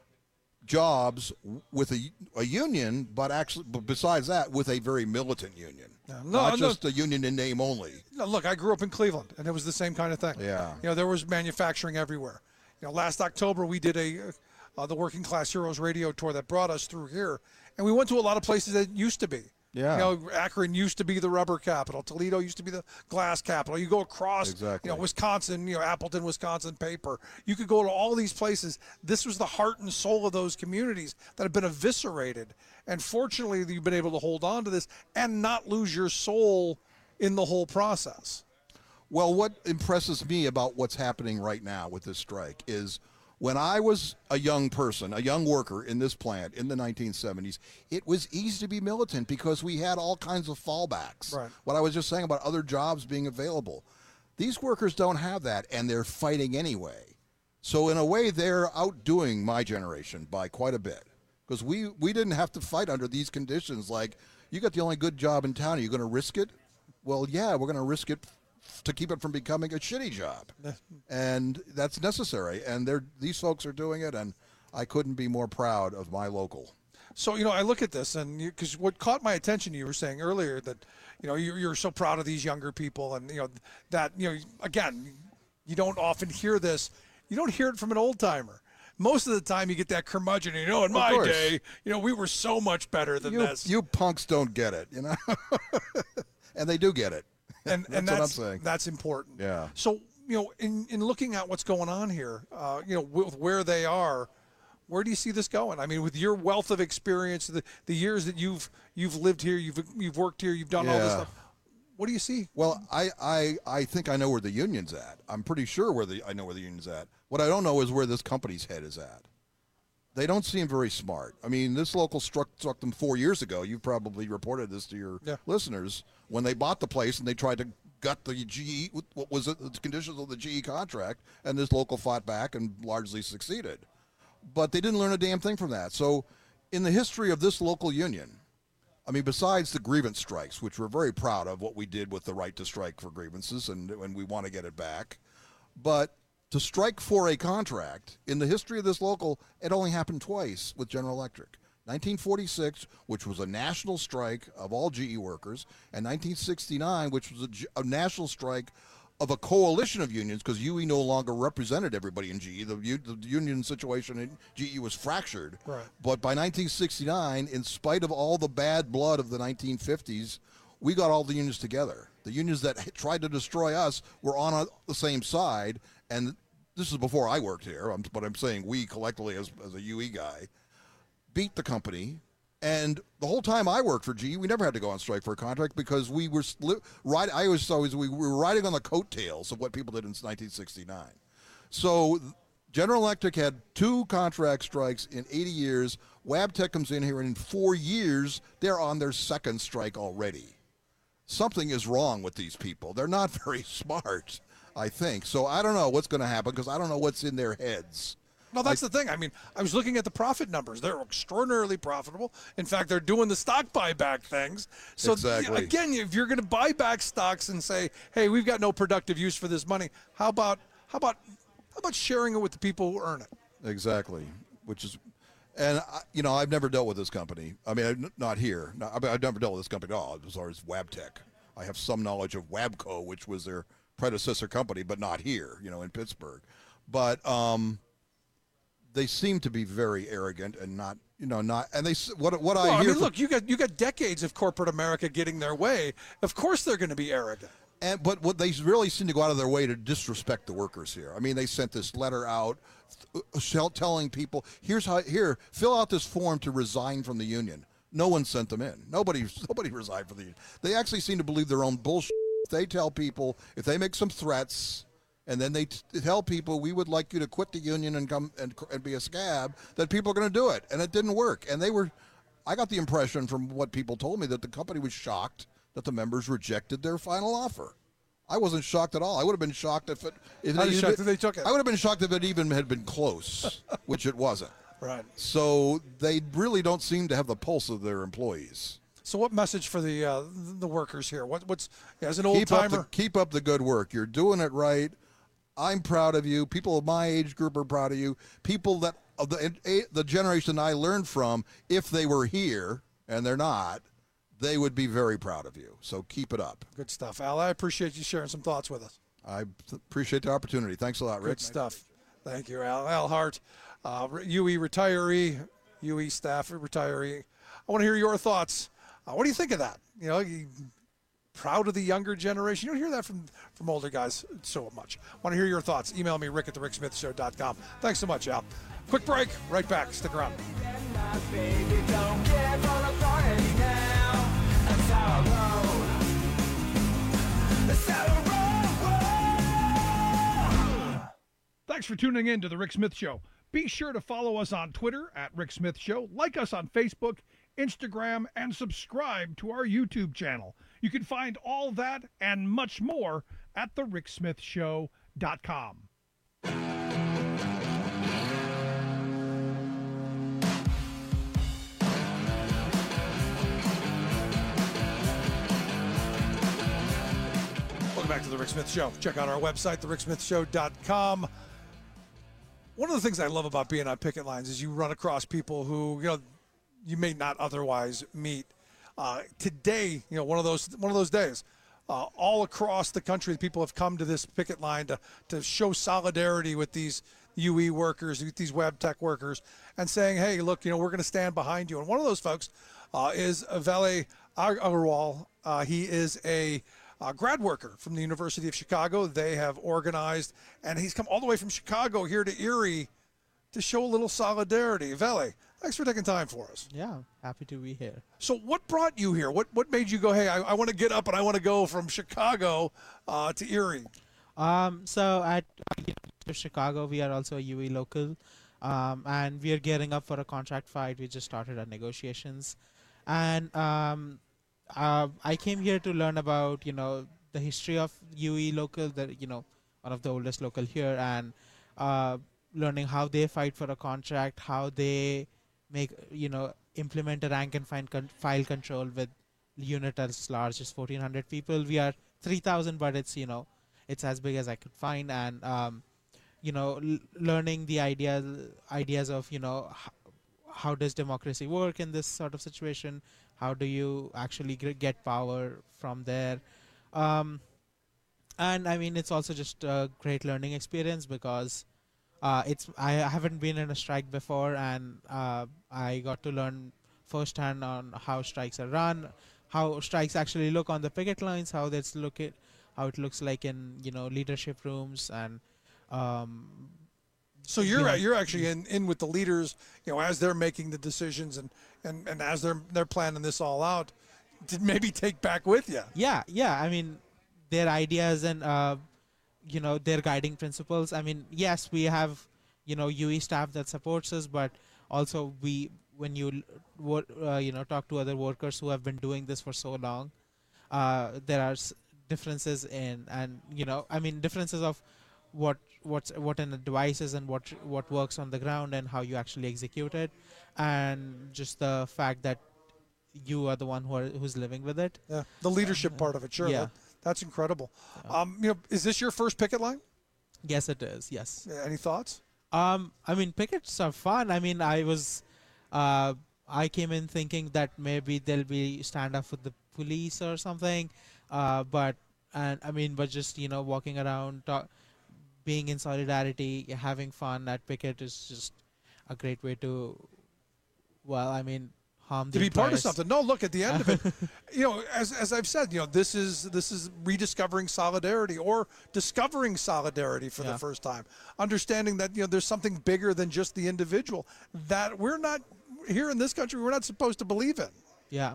jobs with a, a union, but actually, but besides that, with a very militant union. No, Not no, just a union in name only. No, look, I grew up in Cleveland, and it was the same kind of thing. Yeah. You know, there was manufacturing everywhere. You know, last October we did a uh, the Working Class Heroes radio tour that brought us through here, and we went to a lot of places that used to be. Yeah. You know, Akron used to be the rubber capital. Toledo used to be the glass capital. You go across, Exactly. you know, Wisconsin, you know, Appleton, Wisconsin paper. You could go to all these places. This was the heart and soul of those communities that have been eviscerated. And fortunately, you've been able to hold on to this and not lose your soul in the whole process. Well, what impresses me about what's happening right now with this strike is when I was a young person, a young worker in this plant in the nineteen seventies, it was easy to be militant because we had all kinds of fallbacks. Right. What I was just saying about other jobs being available. These workers don't have that, and they're fighting anyway. So in a way, they're outdoing my generation by quite a bit because we, we didn't have to fight under these conditions like, you got the only good job in town. Are you going to risk it? Well, yeah, we're going to risk it to keep it from becoming a shitty job. And that's necessary. And they're, these folks are doing it, and I couldn't be more proud of my local. So, you know, I look at this, and because what caught my attention, you were saying earlier that, you know, you're, you're so proud of these younger people, and, you know, that, you know, again, you don't often hear this. You don't hear it from an old-timer. Most of the time you get that curmudgeon, you know, in my day, you know, we were so much better than you, this. You punks don't get it, you know? And they do get it. And, that's, and that's what I'm saying. That's important. Yeah. So, you know, in, in looking at what's going on here, uh, you know, with where they are, where do you see this going? I mean, with your wealth of experience, the, the years that you've you've lived here, you've you've worked here, you've done all this Yeah. stuff. What do you see? Well, I, I, I think I know where the union's at. I'm pretty sure where the I know where the union's at. What I don't know is where this company's head is at. They don't seem very smart. I mean, this local struck struck them four years ago. You probably reported this to your Yeah. listeners when they bought the place and they tried to gut the G E. What was it? The conditions of the G E contract, and this local fought back and largely succeeded. But they didn't learn a damn thing from that. So, in the history of this local union, I mean, besides the grievance strikes, which we're very proud of what we did with the right to strike for grievances, and, and we want to get it back, but to strike for a contract, in the history of this local, it only happened twice with General Electric. nineteen forty-six, which was a national strike of all G E workers, and nineteen sixty-nine, which was a, G- a national strike of a coalition of unions, because U E no longer represented everybody in G E. The, u- the union situation in G E was fractured. Right. But by nineteen sixty-nine, in spite of all the bad blood of the nineteen fifties, we got all the unions together. The unions that h- tried to destroy us were on a, the same side, and this is before I worked here, I'm, but I'm saying we collectively as, as a U E guy, beat the company. And the whole time I worked for G E, we never had to go on strike for a contract because we were li- right. I always always we were riding on the coattails of what people did in nineteen sixty-nine. So General Electric had two contract strikes in eighty years. Wabtec comes in here, and in four years they're on their second strike already. Something is wrong with these people. They're not very smart, I think. So I don't know what's going to happen because I don't know what's in their heads. No, that's the thing. I mean, I was looking at the profit numbers. They're extraordinarily profitable. In fact, they're doing the stock buyback things. So Exactly. again, if you're going to buy back stocks and say, "Hey, we've got no productive use for this money," how about how about how about sharing it with the people who earn it? Exactly, which is, and I, you know, I've never dealt with this company. I mean, I'm not here. No, I mean, I've never dealt with this company at all, as far as Wabtec. I have some knowledge of Wabco, which was their predecessor company, but not here, you know, in Pittsburgh. But um, they seem to be very arrogant and not, you know, not. And they what what Well, I I hear. mean, from, look, you got you got decades of corporate America getting their way. Of course, they're going to be arrogant. And but what they really seem to go out of their way to disrespect the workers here. I mean, they sent this letter out, uh, telling people, "Here's how. Here, fill out this form to resign from the union." No one sent them in. Nobody, nobody resigned from the union. They actually seem to believe their own bullshit. They tell people if they make some threats, and then they t- tell people, "We would like you to quit the union and come and, and be a scab," that people are going to do it, and it didn't work. And they were. I got the impression from what people told me that the company was shocked that the members rejected their final offer. I wasn't shocked at all. I would have been shocked if it. If How it, shocked if that they took it? I would have been shocked if it even had been close, which it wasn't. Right. So they really don't seem to have the pulse of their employees. So, what message for the uh, the workers here? What what's as an old Keep up, the, timer? keep up the good work. You're doing it right. I'm proud of you. People of my age group are proud of you. People that of the the generation I learned from, if they were here and they're not, they would be very proud of you. So keep it up. Good stuff, Al. I appreciate you sharing some thoughts with us. I appreciate the opportunity. Thanks a lot, Rick. Good stuff. Thank you, Al. Al Hart, uh, U E retiree, U E staff retiree. I want to hear your thoughts. Uh, what do you think of that? You know, you proud of the younger generation. You don't hear that from, from older guys so much. I want to hear your thoughts. Email me, rick at the rick smith show dot com. Thanks so much, Al. Quick break. Right back. Stick around. Thanks for tuning in to The Rick Smith Show. Be sure to follow us on Twitter at Rick Smith Show, like us on Facebook, Instagram, and subscribe to our YouTube channel. You can find all that and much more at the rick smith show dot com. Welcome back to The Rick Smith Show. Check out our website, the rick smith show dot com. One of the things I love about being on picket lines is you run across people who, you know, you may not otherwise meet. Uh, today, you know, one of those one of those days, uh, all across the country, people have come to this picket line to, to show solidarity with these U E workers, with these Wabtec workers, and saying, hey, look, you know, we're going to stand behind you. And one of those folks uh, is Vele Agarwal. Uh, he is a Uh, grad worker from the University of Chicago. They have organized, and he's come all the way from Chicago here to Erie to show a little solidarity. Vele, thanks for taking time for us. Yeah, happy to be here. So what brought you here? What what made you go, hey, I, I want to get up and I want to go from Chicago uh, to Erie? Um, so at uh, Chicago, we are also a U E local, um, and we are gearing up for a contract fight. We just started our negotiations, and um, Uh, I came here to learn about, you know, the history of U E local, the, you know, one of the oldest local here, and uh, learning how they fight for a contract, how they make, you know, implement a rank and file, con- file control with unit as large as fourteen hundred people. We are three thousand, but it's, you know, it's as big as I could find, and, um, you know, l- learning the ideas, ideas of, you know, h- how does democracy work in this sort of situation? How do you actually get power from there? Um, and I mean, it's also just a great learning experience because uh, it's I haven't been in a strike before, and uh, I got to learn firsthand on how strikes are run, how strikes actually look on the picket lines, how that's look it, how it looks like in, you know, leadership rooms, and um, So you're Yeah. you're actually in, in with the leaders, you know, as they're making the decisions and, and, and as they're they're planning this all out, to maybe take back with you. Yeah, yeah. I mean, their ideas and uh, you know, their guiding principles. I mean, yes, we have, you know, U E staff that supports us, but also we, when you uh, you know, talk to other workers who have been doing this for so long, uh, there are differences in, and you know, I mean, differences of what what's what an advice is and what what works on the ground and how you actually execute it, and just the fact that you are the one who are, who's living with it. Yeah, the leadership part of it, sure. Yeah. That, that's incredible. Um, you know, is this your first picket line? Yes, it is. Yes. Yeah, any thoughts? Um, I mean, pickets are fun. I mean, I was, uh, I came in thinking that maybe there'll be stand up with the police or something, uh, but and I mean, but just you know, walking around, talk, being in solidarity, having fun at picket is just a great way to, well, I mean, harm To the be part of employers. something. No, look, at the end of it, you know, as, as I've said, you know, this is this is rediscovering solidarity or discovering solidarity for Yeah. the first time. Understanding that, you know, there's something bigger than just the individual that we're not, here in this country, we're not supposed to believe in. Yeah.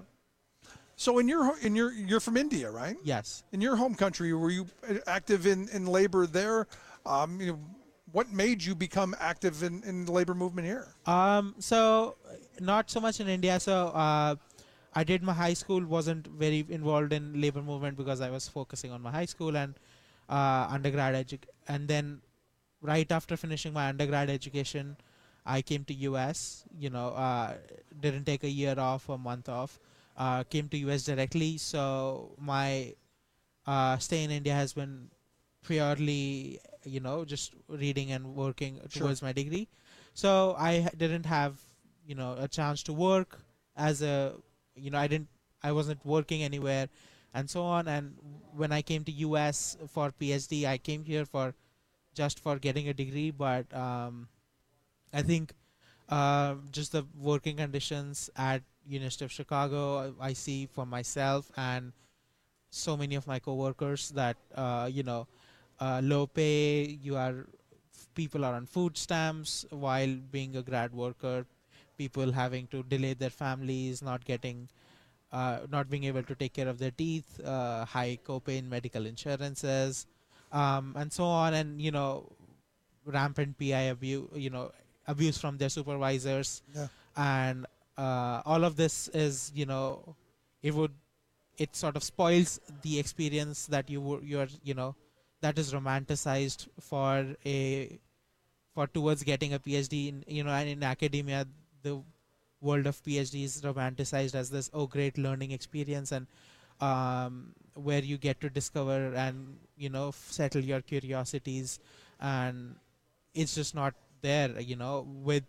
So in your, in your, you're from India, right? Yes. In your home country, were you active in, in labor there? Um, you know, what made you become active in, in the labor movement here? Um, so not so much in India. So uh, I did my high school, wasn't very involved in labor movement because I was focusing on my high school and uh, undergrad edu- and then right after finishing my undergrad education, I came to U S, you know, uh, didn't take a year off or month off, uh, came to U S directly. So my uh, stay in India has been purely, you know, just reading and working Sure. towards my degree. So I ha- didn't have, you know, a chance to work as a, you know, I didn't, I wasn't working anywhere and so on. And when I came to U S for PhD, I came here for just for getting a degree. But um, I think uh, just the working conditions at University of Chicago, I see for myself and so many of my coworkers that, uh, you know, uh, low pay, you are, people are on food stamps while being a grad worker, people having to delay their families, not getting, uh, not being able to take care of their teeth, uh, high copay in medical insurances, um, and so on, and, you know, rampant P I abuse, you know, abuse from their supervisors. Yeah. And uh, all of this is, you know, it would, it sort of spoils the experience that you were, you're, you know, that is romanticized for a, for towards getting a PhD in, you know, and in academia, the world of PhD is romanticized as this, oh, great learning experience, and um, where you get to discover and, you know, f- settle your curiosities, and it's just not there, you know, with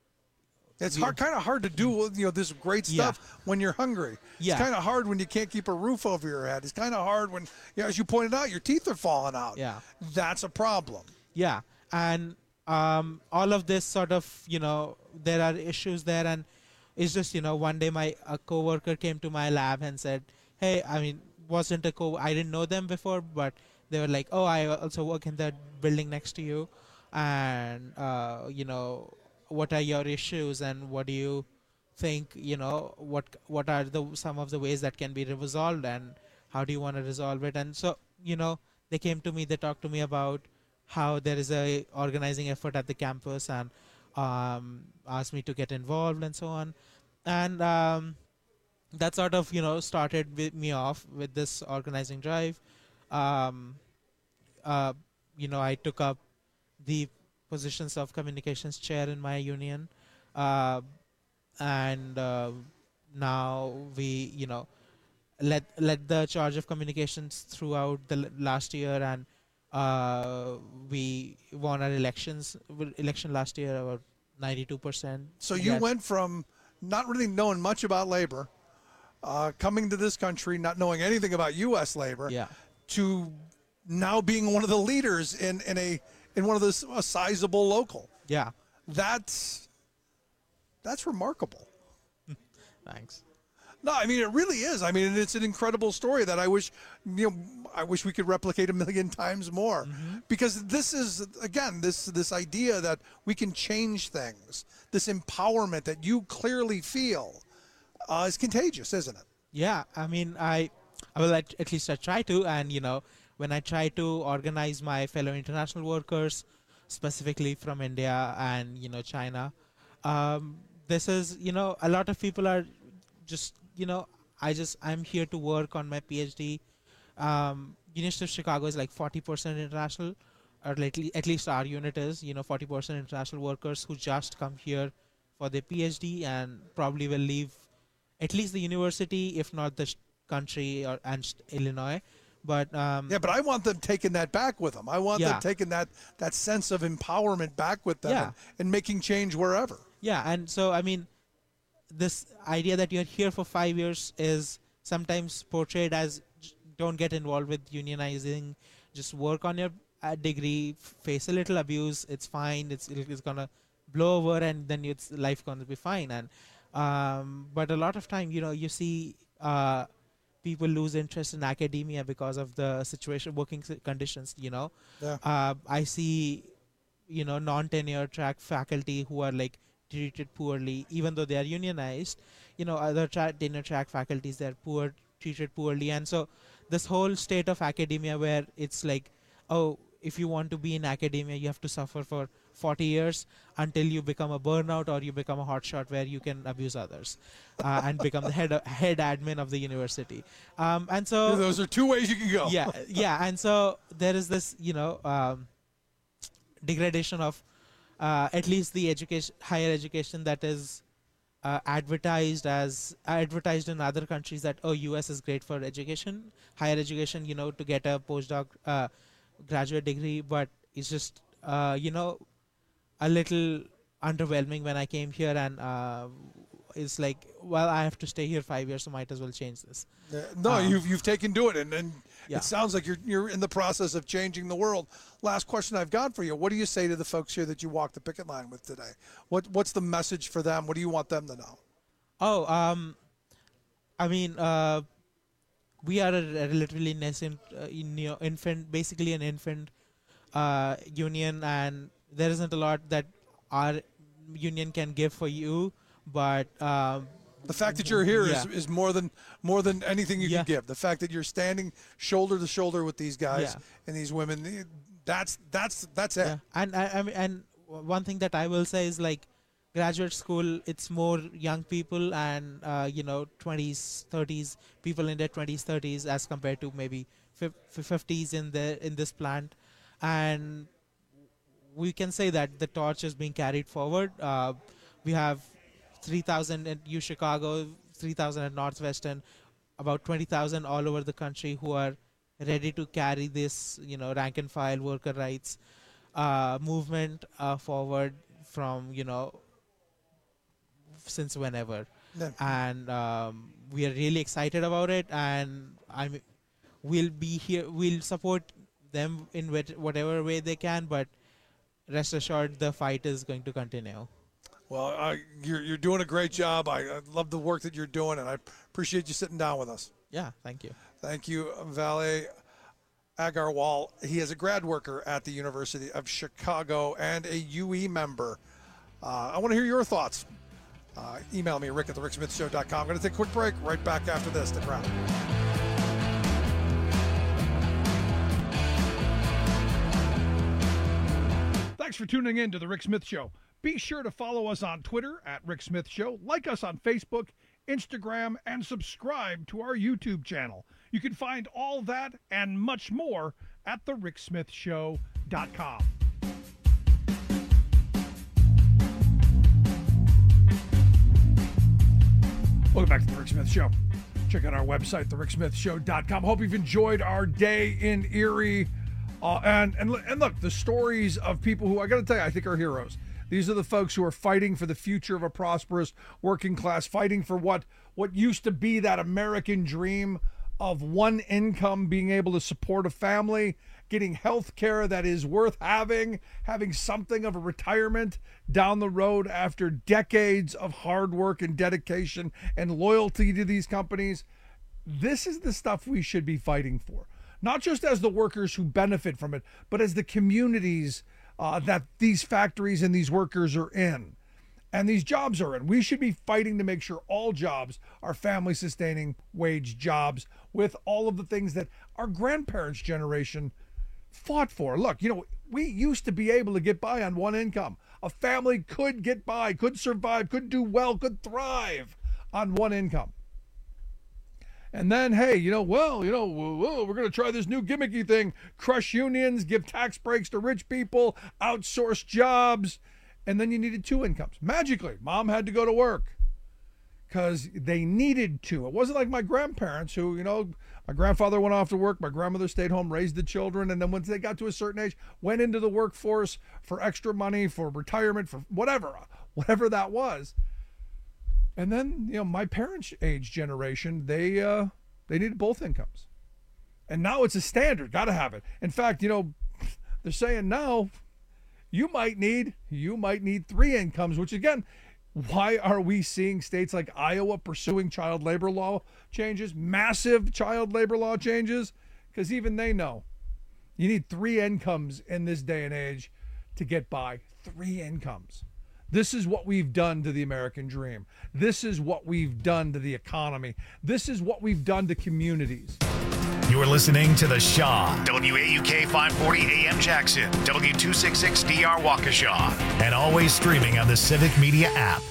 It's we- hard, kind of hard to do, you know, this great stuff Yeah. when you're hungry. Yeah. It's kind of hard when you can't keep a roof over your head. It's kind of hard when, you know, as you pointed out, your teeth are falling out. Yeah. That's a problem. Yeah, and um, all of this sort of, you know, there are issues there, and it's just, you know, one day my a coworker came to my lab and said, "Hey, I mean, wasn't a co, I didn't know them before, but they were like, oh, I also work in the building next to you, and uh, you know, what are your issues, and what do you think, you know, what what are the some of the ways that can be resolved, and how do you want to resolve it?" And so, you know, they came to me, they talked to me about how there is a organizing effort at the campus, and um, asked me to get involved and so on. And um, that sort of, you know, started with me off with this organizing drive. Um, uh, you know, I took up the positions of communications chair in my union. Uh, and uh, now we, you know, led, led the charge of communications throughout the l- last year, and uh, we won our elections election last year about ninety-two percent. So you Yes. went from not really knowing much about labor, uh, coming to this country not knowing anything about U S labor, Yeah. to now being one of the leaders in, in a in one of the a sizable local. Yeah. That's that's remarkable. Thanks. No, I mean it really is. I mean it's an incredible story that I wish you know I wish we could replicate a million times more. Because this is again this this idea that we can change things, this empowerment that you clearly feel uh, is contagious, isn't it? Yeah, I mean, I, I will at, at least I try to, and you know, when I try to organize my fellow international workers, specifically from India and you know China, um, this is, you know, a lot of people are just, you know, I just I'm here to work on my PhD. Um, University of Chicago is like forty percent international, or at le- at least our unit is, you know, forty percent international workers who just come here for their PhD and probably will leave at least the university, if not the sh- country or and sh- Illinois. But um, yeah, but I want them taking that back with them. I want Yeah. them taking that that sense of empowerment back with them Yeah. and, and making change wherever. Yeah, and so I mean, this idea that you're here for five years is sometimes portrayed as j- don't get involved with unionizing, just work on your uh, degree, f- face a little abuse, it's fine, it's it's gonna blow over, and then it's life gonna be fine. And um, but a lot of time, you know, you see uh, people lose interest in academia because of the situation, working s- conditions. You know, Yeah. uh, I see, you know, non-tenure track faculty who are like treated poorly, even though they are unionized. You know, other tra- tenure track faculties, they're poor, treated poorly. And so this whole state of academia where it's like, oh, if you want to be in academia, you have to suffer for forty years until you become a burnout or you become a hotshot where you can abuse others uh, and become the head head admin of the university. Um, and so Those are two ways you can go. Yeah, yeah. And so there is this, you know, um, degradation of uh, at least the education, higher education that is uh, advertised as advertised in other countries that, oh, U S is great for education, higher education, you know, to get a postdoc uh, graduate degree, but it's just, uh, you know, a little underwhelming when I came here, and uh, it's like, well, I have to stay here five years, so might as well change this. Yeah, no, Um, you've you've taken to it, and, and Yeah. it sounds like you're you're in the process of changing the world. Last question I've got for you: what do you say to the folks here that you walked the picket line with today? What what's the message for them? What do you want them to know? Oh, um, I mean, uh, we are a relatively nascent, uh, in, you know, infant, basically an infant uh, union, and there isn't a lot that our union can give for you. But um, The fact that you're here is, yeah. is more than more than anything you Yeah. can give. The fact that you're standing shoulder to shoulder with these guys Yeah. and these women, that's that's that's it. Yeah. And I, I mean, and one thing that I will say is like graduate school, it's more young people and uh, you know, twenties, thirties, people in their twenties, thirties, as compared to maybe fifties in the in this plant, and we can say that the torch is being carried forward. Uh, we have three thousand at U Chicago, three thousand at Northwestern, about twenty thousand all over the country who are ready to carry this, you know, rank and file worker rights uh, movement uh, forward from, you know, since whenever. Yeah. And um, we are really excited about it, and I'm we'll be here, we'll support them in wet- whatever way they can, but rest assured the fight is going to continue. Well, uh, you're you're doing a great job. I, I love the work that you're doing, and I appreciate you sitting down with us. Yeah, thank you. Thank you, Vale Agarwal. He is a grad worker at the University of Chicago and a U E member. Uh, I want to hear your thoughts. Uh, email me, rick at the rick smith show dot com. I'm going to take a quick break. Right back after this. Stick around. Thanks for tuning in to The Rick Smith Show. Be sure to follow us on Twitter at Rick Smith Show, like us on Facebook, Instagram, and subscribe to our YouTube channel. You can find all that and much more at the rick smith show dot com. Welcome back to The Rick Smith Show. Check out our website, the rick smith show dot com. Hope you've enjoyed our day in Erie. Uh, and, and, and look, the stories of people who, I got to tell you, I think are heroes. These are the folks who are fighting for the future of a prosperous working class, fighting for what, what used to be that American dream of one income, being able to support a family, getting health care that is worth having, having something of a retirement down the road after decades of hard work and dedication and loyalty to these companies. This is the stuff we should be fighting for. Not just as the workers who benefit from it, but as the communities uh, that these factories and these workers are in and these jobs are in. We should be fighting to make sure all jobs are family-sustaining wage jobs with all of the things that our grandparents' generation fought for. Look, you know, we used to be able to get by on one income. A family could get by, could survive, could do well, could thrive on one income. And then, hey, you know, well, you know, whoa, we're going to try this new gimmicky thing, crush unions, give tax breaks to rich people, outsource jobs. And then you needed two incomes. Magically, mom had to go to work because they needed to. It wasn't like my grandparents who, you know, my grandfather went off to work, my grandmother stayed home, raised the children, and then once they got to a certain age, went into the workforce for extra money, for retirement, for whatever, whatever that was. And then, you know, my parents' age generation, they uh, they needed both incomes. And now it's a standard, got to have it. In fact, you know, they're saying now you might need, you might need three incomes, which again, why are we seeing states like Iowa pursuing child labor law changes, massive child labor law changes? Because even they know you need three incomes in this day and age to get by. Three incomes. This is what we've done to the American dream. This is what we've done to the economy. This is what we've done to communities. You're listening to The Shaw, W A U K five forty A M Jackson, W two sixty-six D R Waukesha, and always streaming on the Civic Media app.